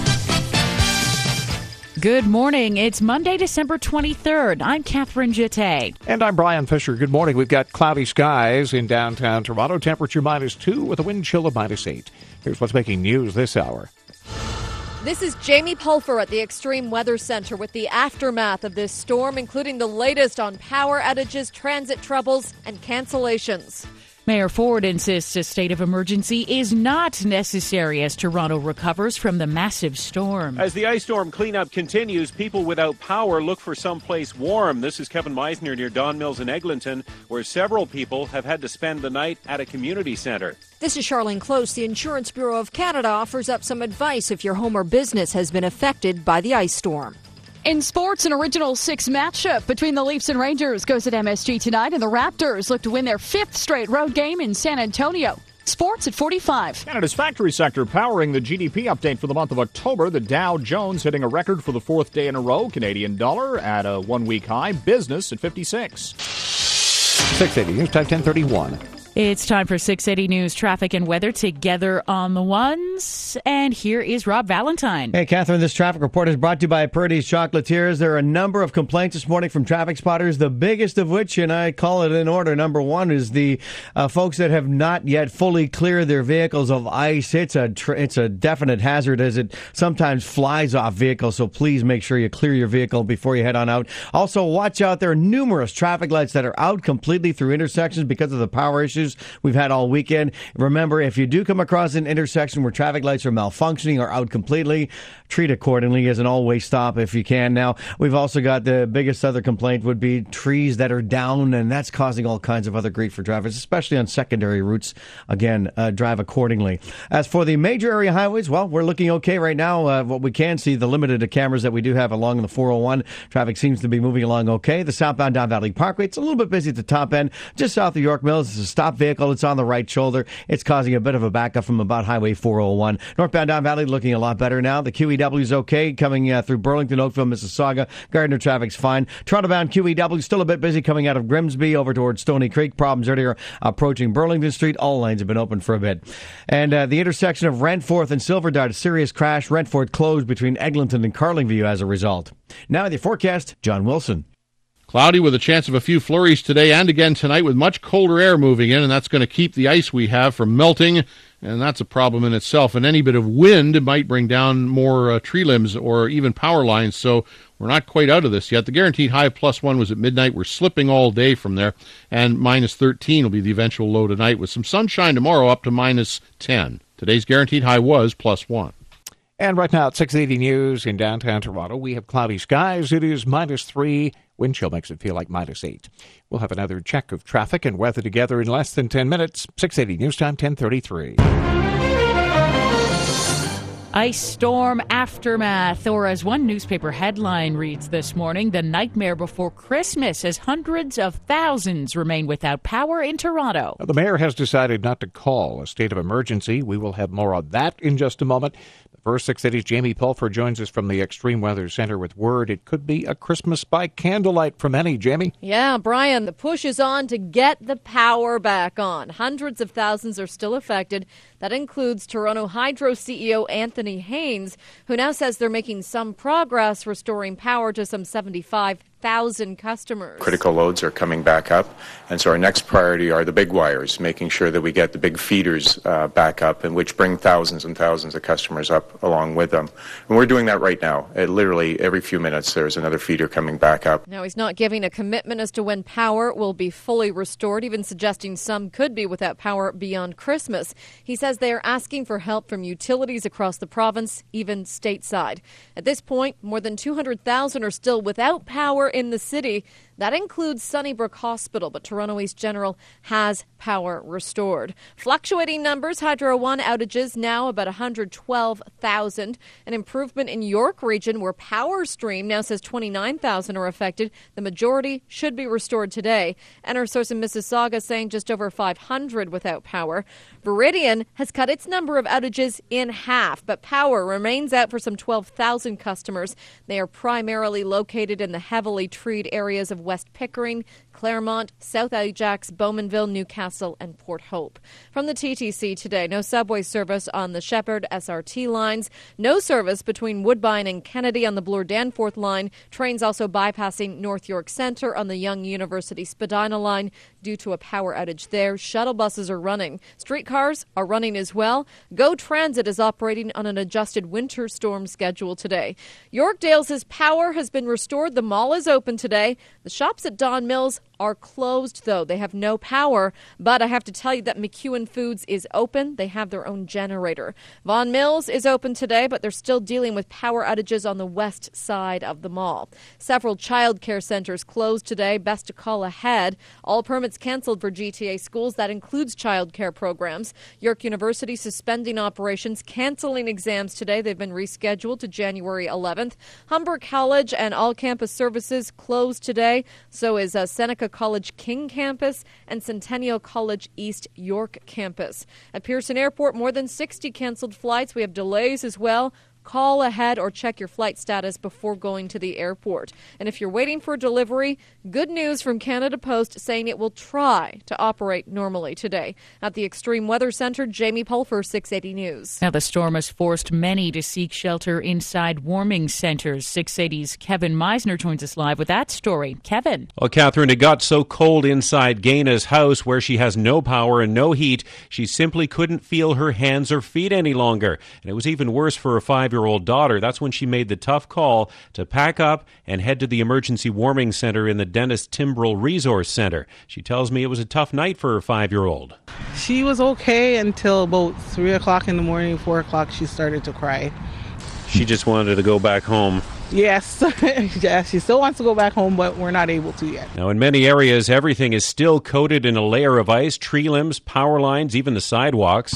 Speaker 21: Good morning. It's Monday, December 23rd. I'm Catherine Jeté.
Speaker 28: And I'm Brian Fisher. Good morning. We've got cloudy skies in downtown Toronto. Temperature -2 with a wind chill of -8. Here's what's making news this hour.
Speaker 30: This is Jamie Pulfer at the Extreme Weather Center with the aftermath of this storm, including the latest on power outages, transit troubles, and cancellations.
Speaker 21: Mayor Ford insists a state of emergency is not necessary as Toronto recovers from the massive storm.
Speaker 29: As the ice storm cleanup continues, people without power look for someplace warm. This is Kevin Meisner near Don Mills in Eglinton, where several people have had to spend the night at a community center.
Speaker 30: This is Charlene Close. The Insurance Bureau of Canada offers up some advice if your home or business has been affected by the ice storm.
Speaker 31: In sports, an Original Six matchup between the Leafs and Rangers goes at MSG tonight, and the Raptors look to win their 5th straight road game in San Antonio. Sports at 45.
Speaker 28: Canada's factory sector powering the GDP update for the month of October. The Dow Jones hitting a record for the 4th day in a row. Canadian dollar at a 1-week high. Business at 56. 680 News Time 1031.
Speaker 21: It's time for 680 News traffic and weather together on the ones. And here is Rob Valentine.
Speaker 24: Hey, Catherine, this traffic report is brought to you by Purdy's Chocolatiers. There are a number of complaints this morning from traffic spotters, the biggest of which, and I call it in order, number one is the folks that have not yet fully cleared their vehicles of ice. It's a definite hazard as it sometimes flies off vehicles, so please make sure you clear your vehicle before you head on out. Also, watch out. There are numerous traffic lights that are out completely through intersections because of the power issues we've had all weekend. Remember, if you do come across an intersection where traffic lights are malfunctioning or out completely, treat accordingly as an always stop if you can. Now, we've also got the biggest other complaint would be trees that are down, and that's causing all kinds of other grief for drivers, especially on secondary routes. Again, drive accordingly. As for the major area highways, well, we're looking okay right now. What we can see, the limited cameras that we do have along the 401, traffic seems to be moving along okay. The southbound Don Valley Parkway, it's a little bit busy at the top end. Just south of York Mills, it's a stop vehicle. It's on the right shoulder. It's causing a bit of a backup from about Highway 401. Northbound Don Valley looking a lot better now. The QEW is okay coming through Burlington, Oakville, Mississauga. Gardner traffic's fine. Toronto-bound QEW still a bit busy coming out of Grimsby over towards Stony Creek. Problems earlier approaching Burlington Street. All lanes have been open for a bit. And the intersection of Rentforth and Silver Dart, a serious crash. Rentforth closed between Eglinton and Carlingview as a result. Now with your forecast, John Wilson.
Speaker 1: Cloudy with a chance of a few flurries today and again tonight with much colder air moving in, and that's going to keep the ice we have from melting, and that's a problem in itself. And any bit of wind might bring down more tree limbs or even power lines, so we're not quite out of this yet. The guaranteed high of +1 was at midnight. We're slipping all day from there, and -13 will be the eventual low tonight with some sunshine tomorrow up to -10. Today's guaranteed high was +1.
Speaker 28: And right now at 680 News in downtown Toronto, we have cloudy skies. It is -3. Wind chill makes it feel like -8. We'll have another check of traffic and weather together in less than 10 minutes. 680 News Time, 10:33.
Speaker 21: Ice storm aftermath, or as one newspaper headline reads this morning, the nightmare before Christmas as hundreds of thousands remain without power in Toronto.
Speaker 28: The mayor has decided not to call a state of emergency. We will have more on that in just a moment. First, 680's Jamie Pulfer joins us from the Extreme Weather Center with word it could be a Christmas by candlelight for many. Jamie?
Speaker 30: Yeah, Brian, the push is on to get the power back on. Hundreds of thousands are still affected. That includes Toronto Hydro CEO Anthony Haynes, who now says they're making some progress restoring power to some 75,000 customers.
Speaker 2: Critical loads are coming back up, and so our next priority are the big wires, making sure that we get the big feeders back up, and which bring thousands and thousands of customers up along with them. And we're doing that right now. Literally every few minutes there's another feeder coming back up.
Speaker 30: Now, he's not giving a commitment as to when power will be fully restored, even suggesting some could be without power beyond Christmas. He says they are asking for help from utilities across the province, even stateside. At this point, more than 200,000 are still without power in the city. That includes Sunnybrook Hospital, but Toronto East General has power restored. Fluctuating numbers, Hydro One outages now about 112,000. An improvement in York region where Power Stream now says 29,000 are affected. The majority should be restored today. And our source in Mississauga saying just over 500 without power. Viridian has cut its number of outages in half, but power remains out for some 12,000 customers. They are primarily located in the heavily treed areas of West Pickering, Claremont, South Ajax, Bowmanville, Newcastle, and Port Hope. From the TTC today, no subway service on the Shepherd SRT lines, no service between Woodbine and Kennedy on the Bloor-Danforth line, trains also bypassing North York Centre on the Young University Spadina line due to a power outage there. Shuttle buses are running. Streetcars are running as well. GO Transit is operating on an adjusted winter storm schedule today. Yorkdale says power has been restored. The mall is open today. The shops at Don Mills are closed, though. They have no power. But I have to tell you that McEwen Foods is open. They have their own generator. Vaughan Mills is open today, but they're still dealing with power outages on the west side of the mall. Several child care centers closed today. Best to call ahead. All permits canceled for GTA schools. That includes child care programs. York University suspending operations, canceling exams today. They've been rescheduled to January 11th. Humber College and all campus services closed today. So is Seneca College King Campus and Centennial College East York Campus. At Pearson Airport, more than 60 canceled flights. We have delays as well. call ahead or check your flight status before going to the airport. And if you're waiting for delivery, good news from Canada Post saying it will try to operate normally today. At the Extreme Weather Center, Jamie Pulfer, 680 News.
Speaker 21: Now, the storm has forced many to seek shelter inside warming centers. 680's Kevin Meisner joins us live with that story. Kevin.
Speaker 29: Well, Catherine, it got so cold inside Gaina's house where she has no power and no heat, she simply couldn't feel her hands or feet any longer. And it was even worse for her 5-year-old daughter. That's when she made the tough call to pack up and head to the emergency warming center in the Dennis Timbrell Resource Center. She tells me it was a tough night for her 5-year-old.
Speaker 3: She was okay until about 3 o'clock in the morning, 4 o'clock, she started to cry.
Speaker 29: She just wanted to go back home.
Speaker 3: Yes, yeah, she still wants to go back home, but we're not able to yet.
Speaker 29: Now, in many areas, everything is still coated in a layer of ice, tree limbs, power lines, even the sidewalks.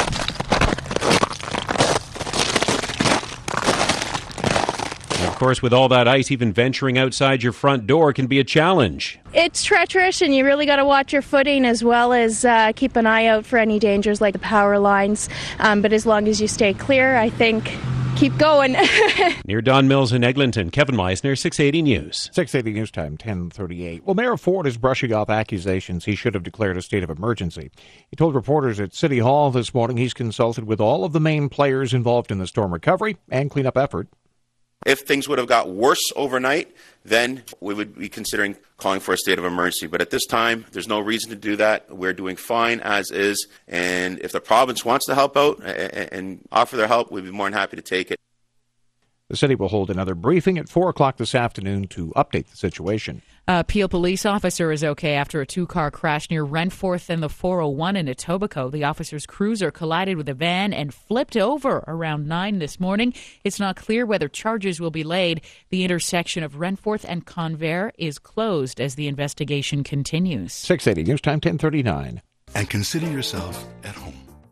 Speaker 29: Of course, with all that ice, even venturing outside your front door can be a challenge.
Speaker 4: It's treacherous, and you really got to watch your footing as well as keep an eye out for any dangers like the power lines. But as long as you stay clear, I think keep going.
Speaker 29: Near Don Mills in Eglinton, Kevin Meisner, 680 News.
Speaker 28: 680 News Time, 10:38. Well, Mayor Ford is brushing off accusations he should have declared a state of emergency. He told reporters at City Hall this morning he's consulted with all of the main players involved in the storm recovery and cleanup effort.
Speaker 7: If things would have got worse overnight, then we would be considering calling for a state of emergency. But at this time, there's no reason to do that. We're doing fine as is. And if the province wants to help out and offer their help, we'd be more than happy to take it.
Speaker 28: The city will hold another briefing at 4 o'clock this afternoon to update the situation.
Speaker 21: A Peel police officer is okay after a two-car crash near Renforth and the 401 in Etobicoke. The officer's cruiser collided with a van and flipped over around 9 this morning. It's not clear whether charges will be laid. The intersection of Renforth and Convair is closed as the investigation continues.
Speaker 28: 680 News Time, 10:39.
Speaker 11: And consider yourself at home.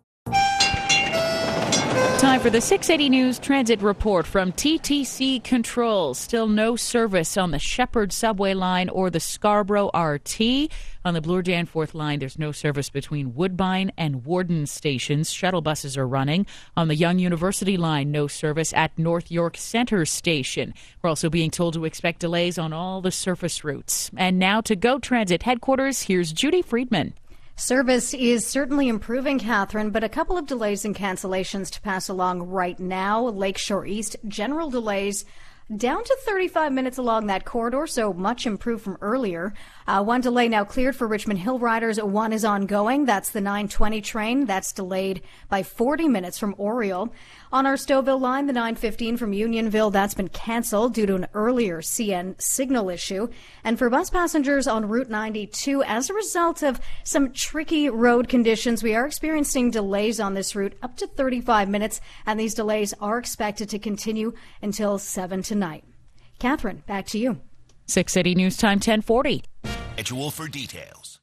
Speaker 21: Time for the 680 News Transit Report from TTC Controls. Still no service on the Shepherd subway line or the Scarborough RT. On the Bloor Danforth line, there's no service between Woodbine and Warden stations. Shuttle buses are running. On the Young University line, no service at North York Centre Station. We're also being told to expect delays on all the surface routes. And now to Go Transit headquarters, here's Judy Friedman.
Speaker 12: Service is certainly improving, Catherine, but a couple of delays and cancellations to pass along right now. Lakeshore East, general delays down to 35 minutes along that corridor, so much improved from earlier. One delay now cleared for Richmond Hill riders. One is ongoing. That's the 9:20 train. That's delayed by 40 minutes from Oriole. On our Stouffville line, the 9:15 from Unionville, that's been canceled due to an earlier CN signal issue. And for bus passengers on Route 92, as a result of some tricky road conditions, we are experiencing delays on this route up to 35 minutes, and these delays are expected to continue until 7 tonight. Catherine, back to you.
Speaker 21: 680 News Time, 10:40.
Speaker 11: Schedule for details.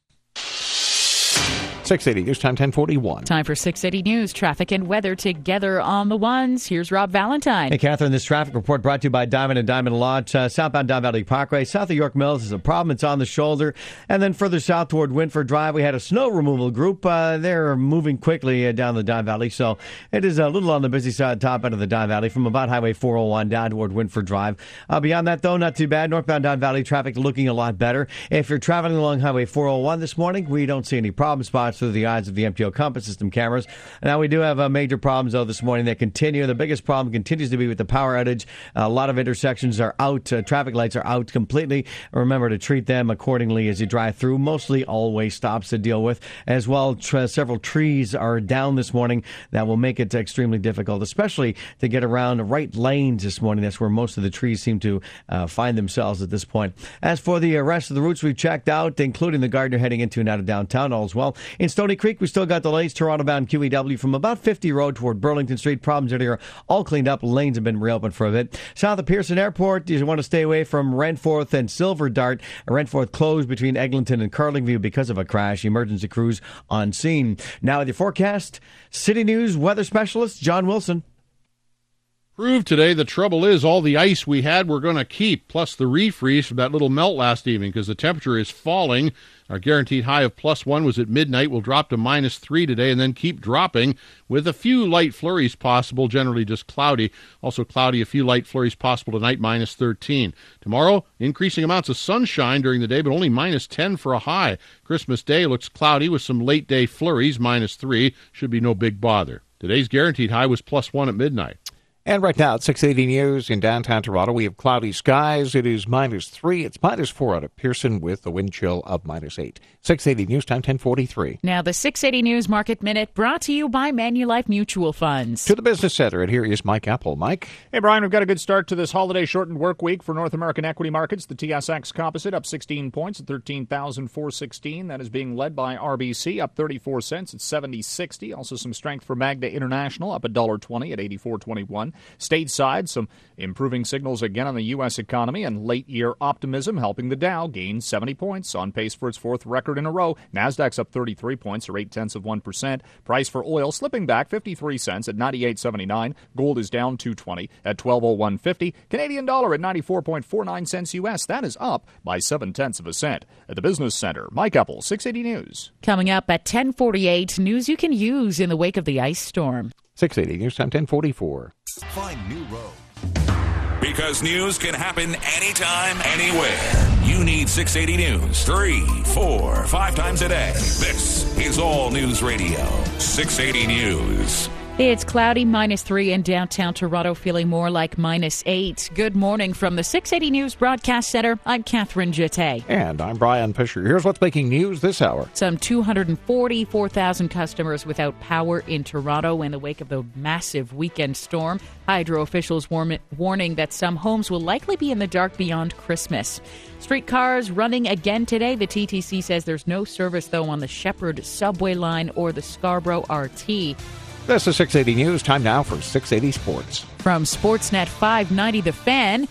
Speaker 28: 680 News Time, 10:41.
Speaker 21: Time for 680 News, traffic and weather together on the ones. Here's Rob Valentine.
Speaker 24: Hey, Catherine, this traffic report brought to you by Diamond and Diamond Lodge. Southbound Don Valley Parkway, south of York Mills is a problem. It's on the shoulder. And then further south toward Winford Drive, we had a snow removal group. They're moving quickly down the Don Valley. So it is a little on the busy side, top end of the Don Valley, from about Highway 401 down toward Winford Drive. Beyond that, though, not too bad. Northbound Don Valley traffic looking a lot better. If you're traveling along Highway 401 this morning, we don't see any problem spots through the eyes of the MTO Compass System cameras. Now, we do have major problems, though, this morning that continue. The biggest problem continues to be with the power outage. A lot of intersections are out. Traffic lights are out completely. Remember to treat them accordingly as you drive through. Mostly always stops to deal with. As well, several trees are down this morning. That will make it extremely difficult, especially to get around the right lanes this morning. That's where most of the trees seem to find themselves at this point. As for the rest of the routes we've checked out, including the Gardner heading into and out of downtown, all as well. In Stony Creek, we still got delays. Toronto-bound QEW from about 50 Road toward Burlington Street. Problems earlier, all cleaned up. Lanes have been reopened for a bit. South of Pearson Airport, you want to stay away from Renforth and Silver Dart. Renforth closed between Eglinton and Carlingview because of a crash. Emergency crews on scene. Now with your forecast, City News weather specialist John Wilson.
Speaker 1: Proved today. The trouble is all the ice we had we're going to keep, plus the refreeze from that little melt last evening because the temperature is falling. Our guaranteed high of +1 was at midnight. We'll drop to -3 today and then keep dropping with a few light flurries possible, generally just cloudy. Also cloudy, a few light flurries possible tonight, -13. Tomorrow, increasing amounts of sunshine during the day, but only -10 for a high. Christmas Day looks cloudy with some late day flurries, -3. Should be no big bother. Today's guaranteed high was +1 at midnight.
Speaker 28: And right now at 680 News in downtown Toronto, we have cloudy skies. It is -3. It's -4 out of Pearson with the wind chill of -8. 680 News time, 10:43.
Speaker 21: Now the 680 News Market Minute brought to you by Manulife Mutual Funds.
Speaker 28: To the business center, and here is Mike Apple. Mike?
Speaker 5: Hey, Brian, we've got a good start to this holiday-shortened work week for North American equity markets. The TSX Composite up 16 points at 13,416. That is being led by RBC, up 34 cents at 70.60. Also some strength for Magna International, up $1.20 at 84.21. Stateside, some improving signals again on the U.S. economy, and late-year optimism helping the Dow gain 70 points, on pace for its fourth record in a row. Nasdaq's up 33 points, or 0.8%. Price for oil slipping back 53 cents at 98.79. Gold is down 220 at 12.0150. Canadian dollar at 94.49 cents U.S. That is up by 0.7 cents. At the Business Center, Mike Apple, 680 News.
Speaker 21: Coming up at 10:48, news you can use in the wake of the ice storm.
Speaker 28: 680 News time, 10:44.
Speaker 11: Find new road.
Speaker 27: Because news can happen anytime, anywhere. You need 680 News 3, 4, 5 times a day. This is All News Radio, 680 News.
Speaker 21: It's cloudy, -3 in downtown Toronto, feeling more like -8. Good morning from the 680 News Broadcast Center. I'm Catherine Jeté.
Speaker 28: And I'm Brian Fisher. Here's what's making news this hour.
Speaker 21: Some 244,000 customers without power in Toronto in the wake of the massive weekend storm. Hydro officials warning that some homes will likely be in the dark beyond Christmas. Streetcars running again today. The TTC says there's no service, though, on the Shepherd subway line or the Scarborough RT.
Speaker 28: This is 680 News. Time now for 680 Sports.
Speaker 21: From Sportsnet 590 The Fan,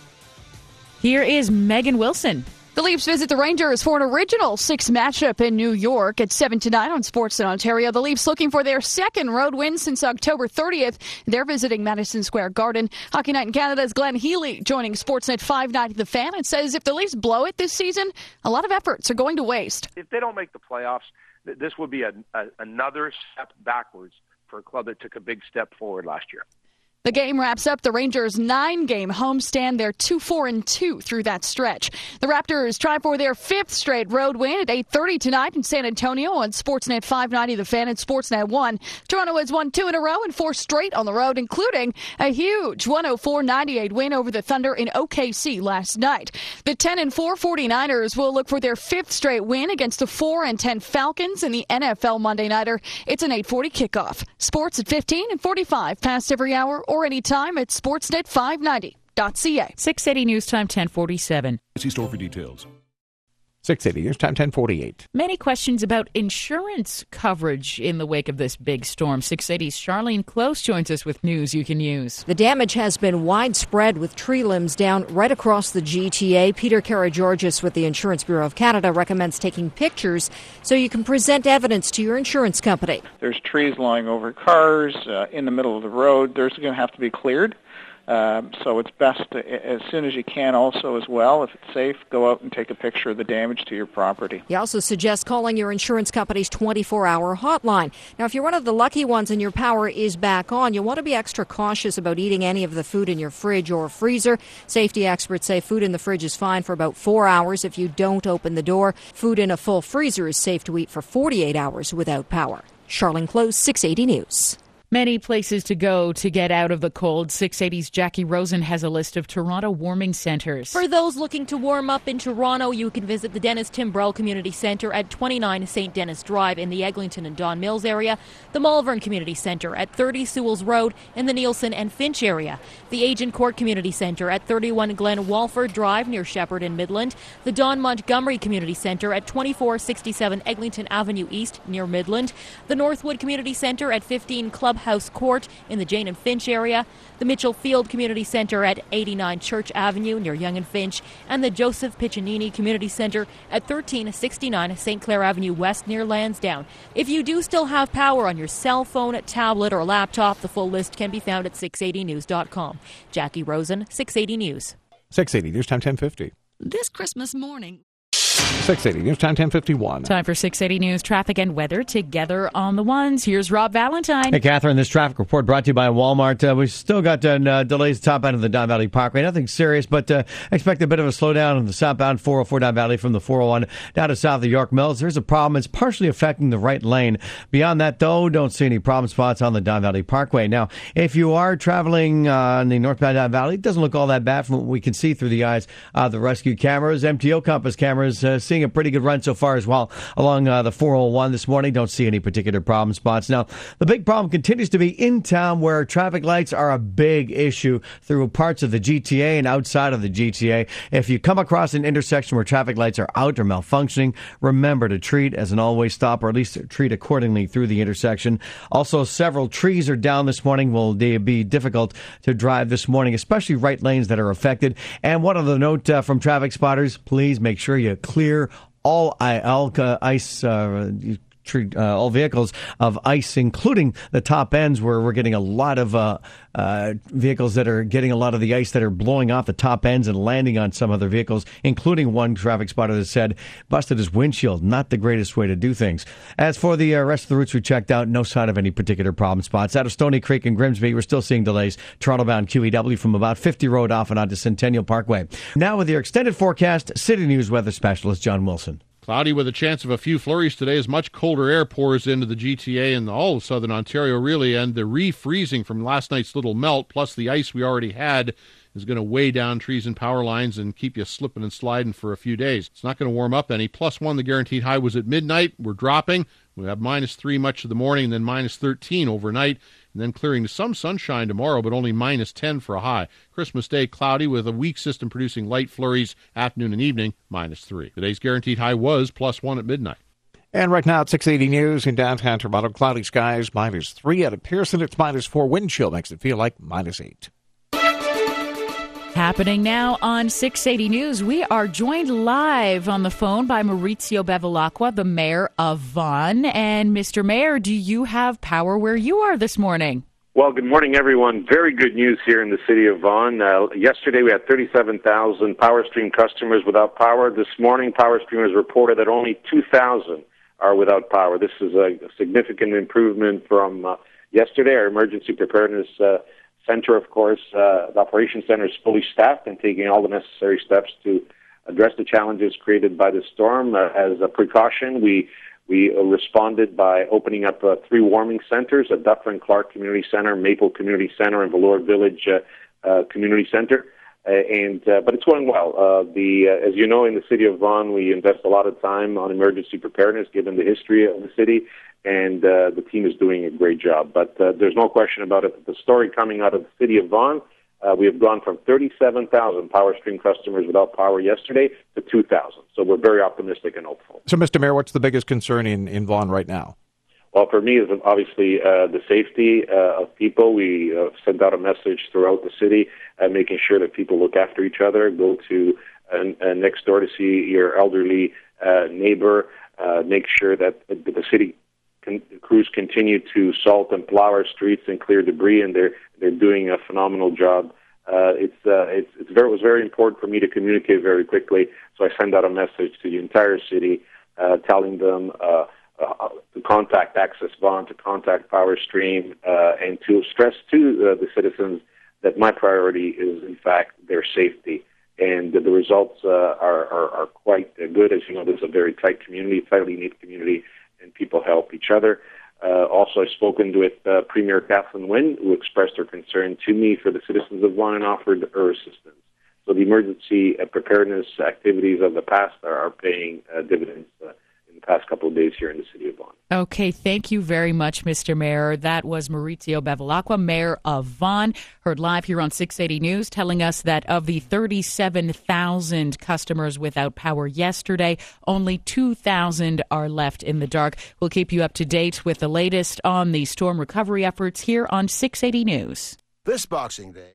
Speaker 21: here is Megan Wilson.
Speaker 31: The Leafs visit the Rangers for an original 6 matchup in New York at 7 tonight on Sportsnet Ontario. The Leafs looking for their second road win since October 30th. They're visiting Madison Square Garden. Hockey Night in Canada's Glenn Healy joining Sportsnet 590 The Fan and says if the Leafs blow it this season, a lot of efforts are going to waste.
Speaker 6: If they don't make the playoffs, this would be another step backwards for a club that took a big step forward last year.
Speaker 31: The game wraps up the Rangers' 9-game homestand. They're 2-4-2 through that stretch. The Raptors try for their 5th straight road win at 8:30 tonight in San Antonio on Sportsnet 590 The Fan and Sportsnet 1. Toronto has won 2 in a row and 4 straight on the road, including a huge 104-98 win over the Thunder in OKC last night. The 10-4 49ers will look for their 5th straight win against the 4-10 Falcons in the NFL Monday Nighter. It's an 8:40 kickoff. Sports at 15 and 45 past every hour or anytime at sportsnet590.ca.
Speaker 21: 680 News time, 10:47.
Speaker 11: See store for details.
Speaker 28: 680 News time, 10:48.
Speaker 21: Many questions about insurance coverage in the wake of this big storm. 680's Charlene Close joins us with news you can use.
Speaker 10: The damage has been widespread with tree limbs down right across the GTA. Peter Karageorgis with the Insurance Bureau of Canada recommends taking pictures so you can present evidence to your insurance company.
Speaker 13: There's trees lying over cars in the middle of the road. There's going to have to be cleared. So it's best to, as soon as you can also as well, if it's safe, go out and take a picture of the damage to your property.
Speaker 10: He also suggests calling your insurance company's 24-hour hotline. Now, if you're one of the lucky ones and your power is back on, you'll want to be extra cautious about eating any of the food in your fridge or freezer. Safety experts say food in the fridge is fine for about 4 hours if you don't open the door. Food in a full freezer is safe to eat for 48 hours without power. Charlene Close, 680 News.
Speaker 21: Many places to go to get out of the cold. 680's Jackie Rosen has a list of Toronto warming centres.
Speaker 14: For those looking to warm up in Toronto, you can visit the Dennis Timbrell Community Centre at 29 St. Dennis Drive in the Eglinton and Don Mills area, the Malvern Community Centre at 30 Sewells Road in the Nielsen and Finch area, the Agent Court Community Centre at 31 Glen Walford Drive near Shepherd in Midland, the Don Montgomery Community Centre at 2467 Eglinton Avenue East near Midland, the Northwood Community Centre at 15 Clubhouse House Court in the Jane and Finch area, the Mitchell Field Community Centre at 89 Church Avenue near Yonge and Finch, and the Joseph Piccinini Community Centre at 1369 St. Clair Avenue West near Lansdowne. If you do still have power on your cell phone, tablet, or laptop, the full list can be found at 680news.com. Jackie Rosen, 680 News.
Speaker 28: 680 News Time 1050.
Speaker 8: This Christmas morning.
Speaker 28: 680 News Time 1051.
Speaker 31: Time for 680 News traffic and weather together on the ones. Here's Rob Valentine.
Speaker 24: Hey, Catherine, this traffic report brought to you by Walmart. We've still got delays top end of the Don Valley Parkway. Nothing serious, but expect a bit of a slowdown on the southbound 404 Don Valley from the 401 down to south of York Mills. There's a problem. It's partially affecting the right lane. Beyond that, though, don't see any problem spots on the Don Valley Parkway. Now, if you are traveling on the northbound Don Valley, it doesn't look all that bad from what we can see through the eyes of the rescue cameras. MTO Compass cameras seeing a pretty good run so far as well along the 401 this morning. Don't see any particular problem spots. Now, the big problem continues to be in town, where traffic lights are a big issue through parts of the GTA and outside of the GTA. If you come across an intersection where traffic lights are out or malfunctioning, remember to treat as an always stop, or at least treat accordingly through the intersection. Also, several trees are down this morning. Will be difficult to drive this morning, especially right lanes that are affected. And one other note from traffic spotters, please make sure you clear all ice all vehicles of ice, including the top ends, where we're getting a lot of vehicles that are getting a lot of the ice that are blowing off the top ends and landing on some other vehicles, including one traffic spotter that said busted his windshield. Not the greatest way to do things. As for the rest of the routes we checked out, no sign of any particular problem spots. Out of Stony Creek and Grimsby, we're still seeing delays. Toronto-bound QEW from about 50 Road off and onto Centennial Parkway. Now with your extended forecast, City News weather specialist John Wilson.
Speaker 1: Cloudy with a chance of a few flurries today as much colder air pours into the GTA and all of southern Ontario, really, and the refreezing from last night's little melt, plus the ice we already had, is going to weigh down trees and power lines and keep you slipping and sliding for a few days. It's not going to warm up any. +1, the guaranteed high was at midnight. We're dropping. We have -3 much of the morning, and then -13 overnight, and then clearing to some sunshine tomorrow, but only -10 for a high. Christmas Day, cloudy with a weak system producing light flurries afternoon and evening, -3. Today's guaranteed high was +1 at midnight.
Speaker 28: And right now at 680 News in downtown Toronto, cloudy skies, -3 out of Pearson. It's -4. Wind chill makes it feel like -8.
Speaker 31: Happening now on 680 News, we are joined live on the phone by Maurizio Bevilacqua, the mayor of Vaughan. And Mr. Mayor, do you have power where you are this morning?
Speaker 9: Well, good morning, everyone. Very good news here in the city of Vaughan. Yesterday, we had 37,000 PowerStream customers without power. This morning, PowerStream has reported that only 2,000 are without power. This is a significant improvement from yesterday. Our emergency preparedness center, of course, the operations center is fully staffed and taking all the necessary steps to address the challenges created by the storm. As a precaution, we responded by opening up 3 warming centers, a Dufferin Clark Community Center, Maple Community Center, and Valour Village Community Center. But it's going well. As you know, in the city of Vaughan, we invest a lot of time on emergency preparedness, given the history of the city, and the team is doing a great job. But there's no question about it. The story coming out of the city of Vaughan, we have gone from 37,000 PowerStream customers without power yesterday to 2,000. So we're very optimistic and hopeful.
Speaker 28: So, Mr. Mayor, what's the biggest concern in Vaughan right now?
Speaker 9: Well, for me, is obviously the safety of people. We sent out a message throughout the city, making sure that people look after each other, go to next door to see your elderly neighbor, make sure that the city crews continue to salt and plow our streets and clear debris, and they're doing a phenomenal job. It was very important for me to communicate very quickly, so I sent out a message to the entire city, telling them to contact Access Vaughan, to contact PowerStream, and to stress to the citizens that my priority is, in fact, their safety. And the results are quite good. As you know, this is a very tight community, tightly knit community, and people help each other. Also, I've spoken with Premier Kathleen Wynne, who expressed her concern to me for the citizens of Vaughan and offered her assistance. So the emergency preparedness activities of the past are paying dividends in the past couple of days here in the city of Vaughan.
Speaker 21: Okay, thank you very much, Mr. Mayor. That was Maurizio Bevilacqua, Mayor of Vaughan, heard live here on 680 News, telling us that of the 37,000 customers without power yesterday, only 2,000 are left in the dark. We'll keep you up to date with the latest on the storm recovery efforts here on 680 News.
Speaker 2: This Boxing Day.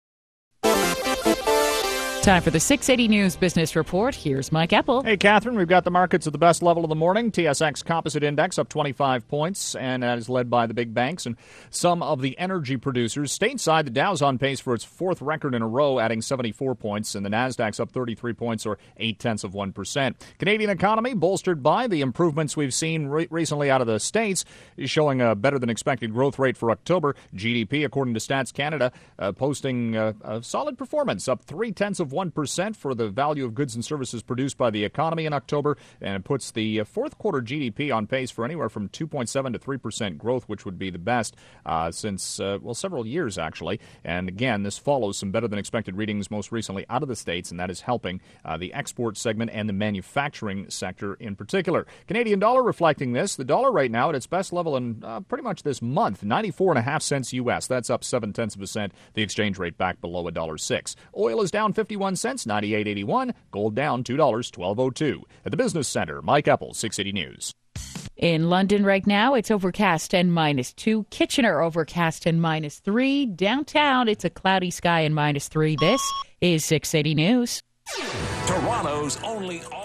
Speaker 21: Time for the 680 News Business Report. Here's Mike Epple.
Speaker 5: Hey, Catherine, we've got the markets at the best level of the morning. TSX Composite Index up 25 points, and that is led by the big banks and some of the energy producers. Stateside, the Dow's on pace for its fourth record in a row, adding 74 points, and the Nasdaq's up 33 points, or 0.8%. Canadian economy, bolstered by the improvements we've seen recently out of the States, is showing a better-than-expected growth rate for October. GDP, according to Stats Canada, posting a solid performance, up 0.3% for the value of goods and services produced by the economy in October, and it puts the fourth quarter GDP on pace for anywhere from 2.7 to 3% growth, which would be the best since several years, actually. And again, this follows some better than expected readings most recently out of the States, and that is helping the export segment and the manufacturing sector in particular. Canadian dollar reflecting this. The dollar right now at its best level in pretty much this month, 94.5 cents U.S. That's up 0.7%. The exchange rate back below $1.06. Oil is down 51 cents, 98.81. Gold down $2, 12.02. At the Business Center, Mike Epple, 680 News.
Speaker 21: In London right now, it's overcast and -2. Kitchener overcast and -3. Downtown, it's a cloudy sky and -3. This is 680 News.
Speaker 27: Toronto's only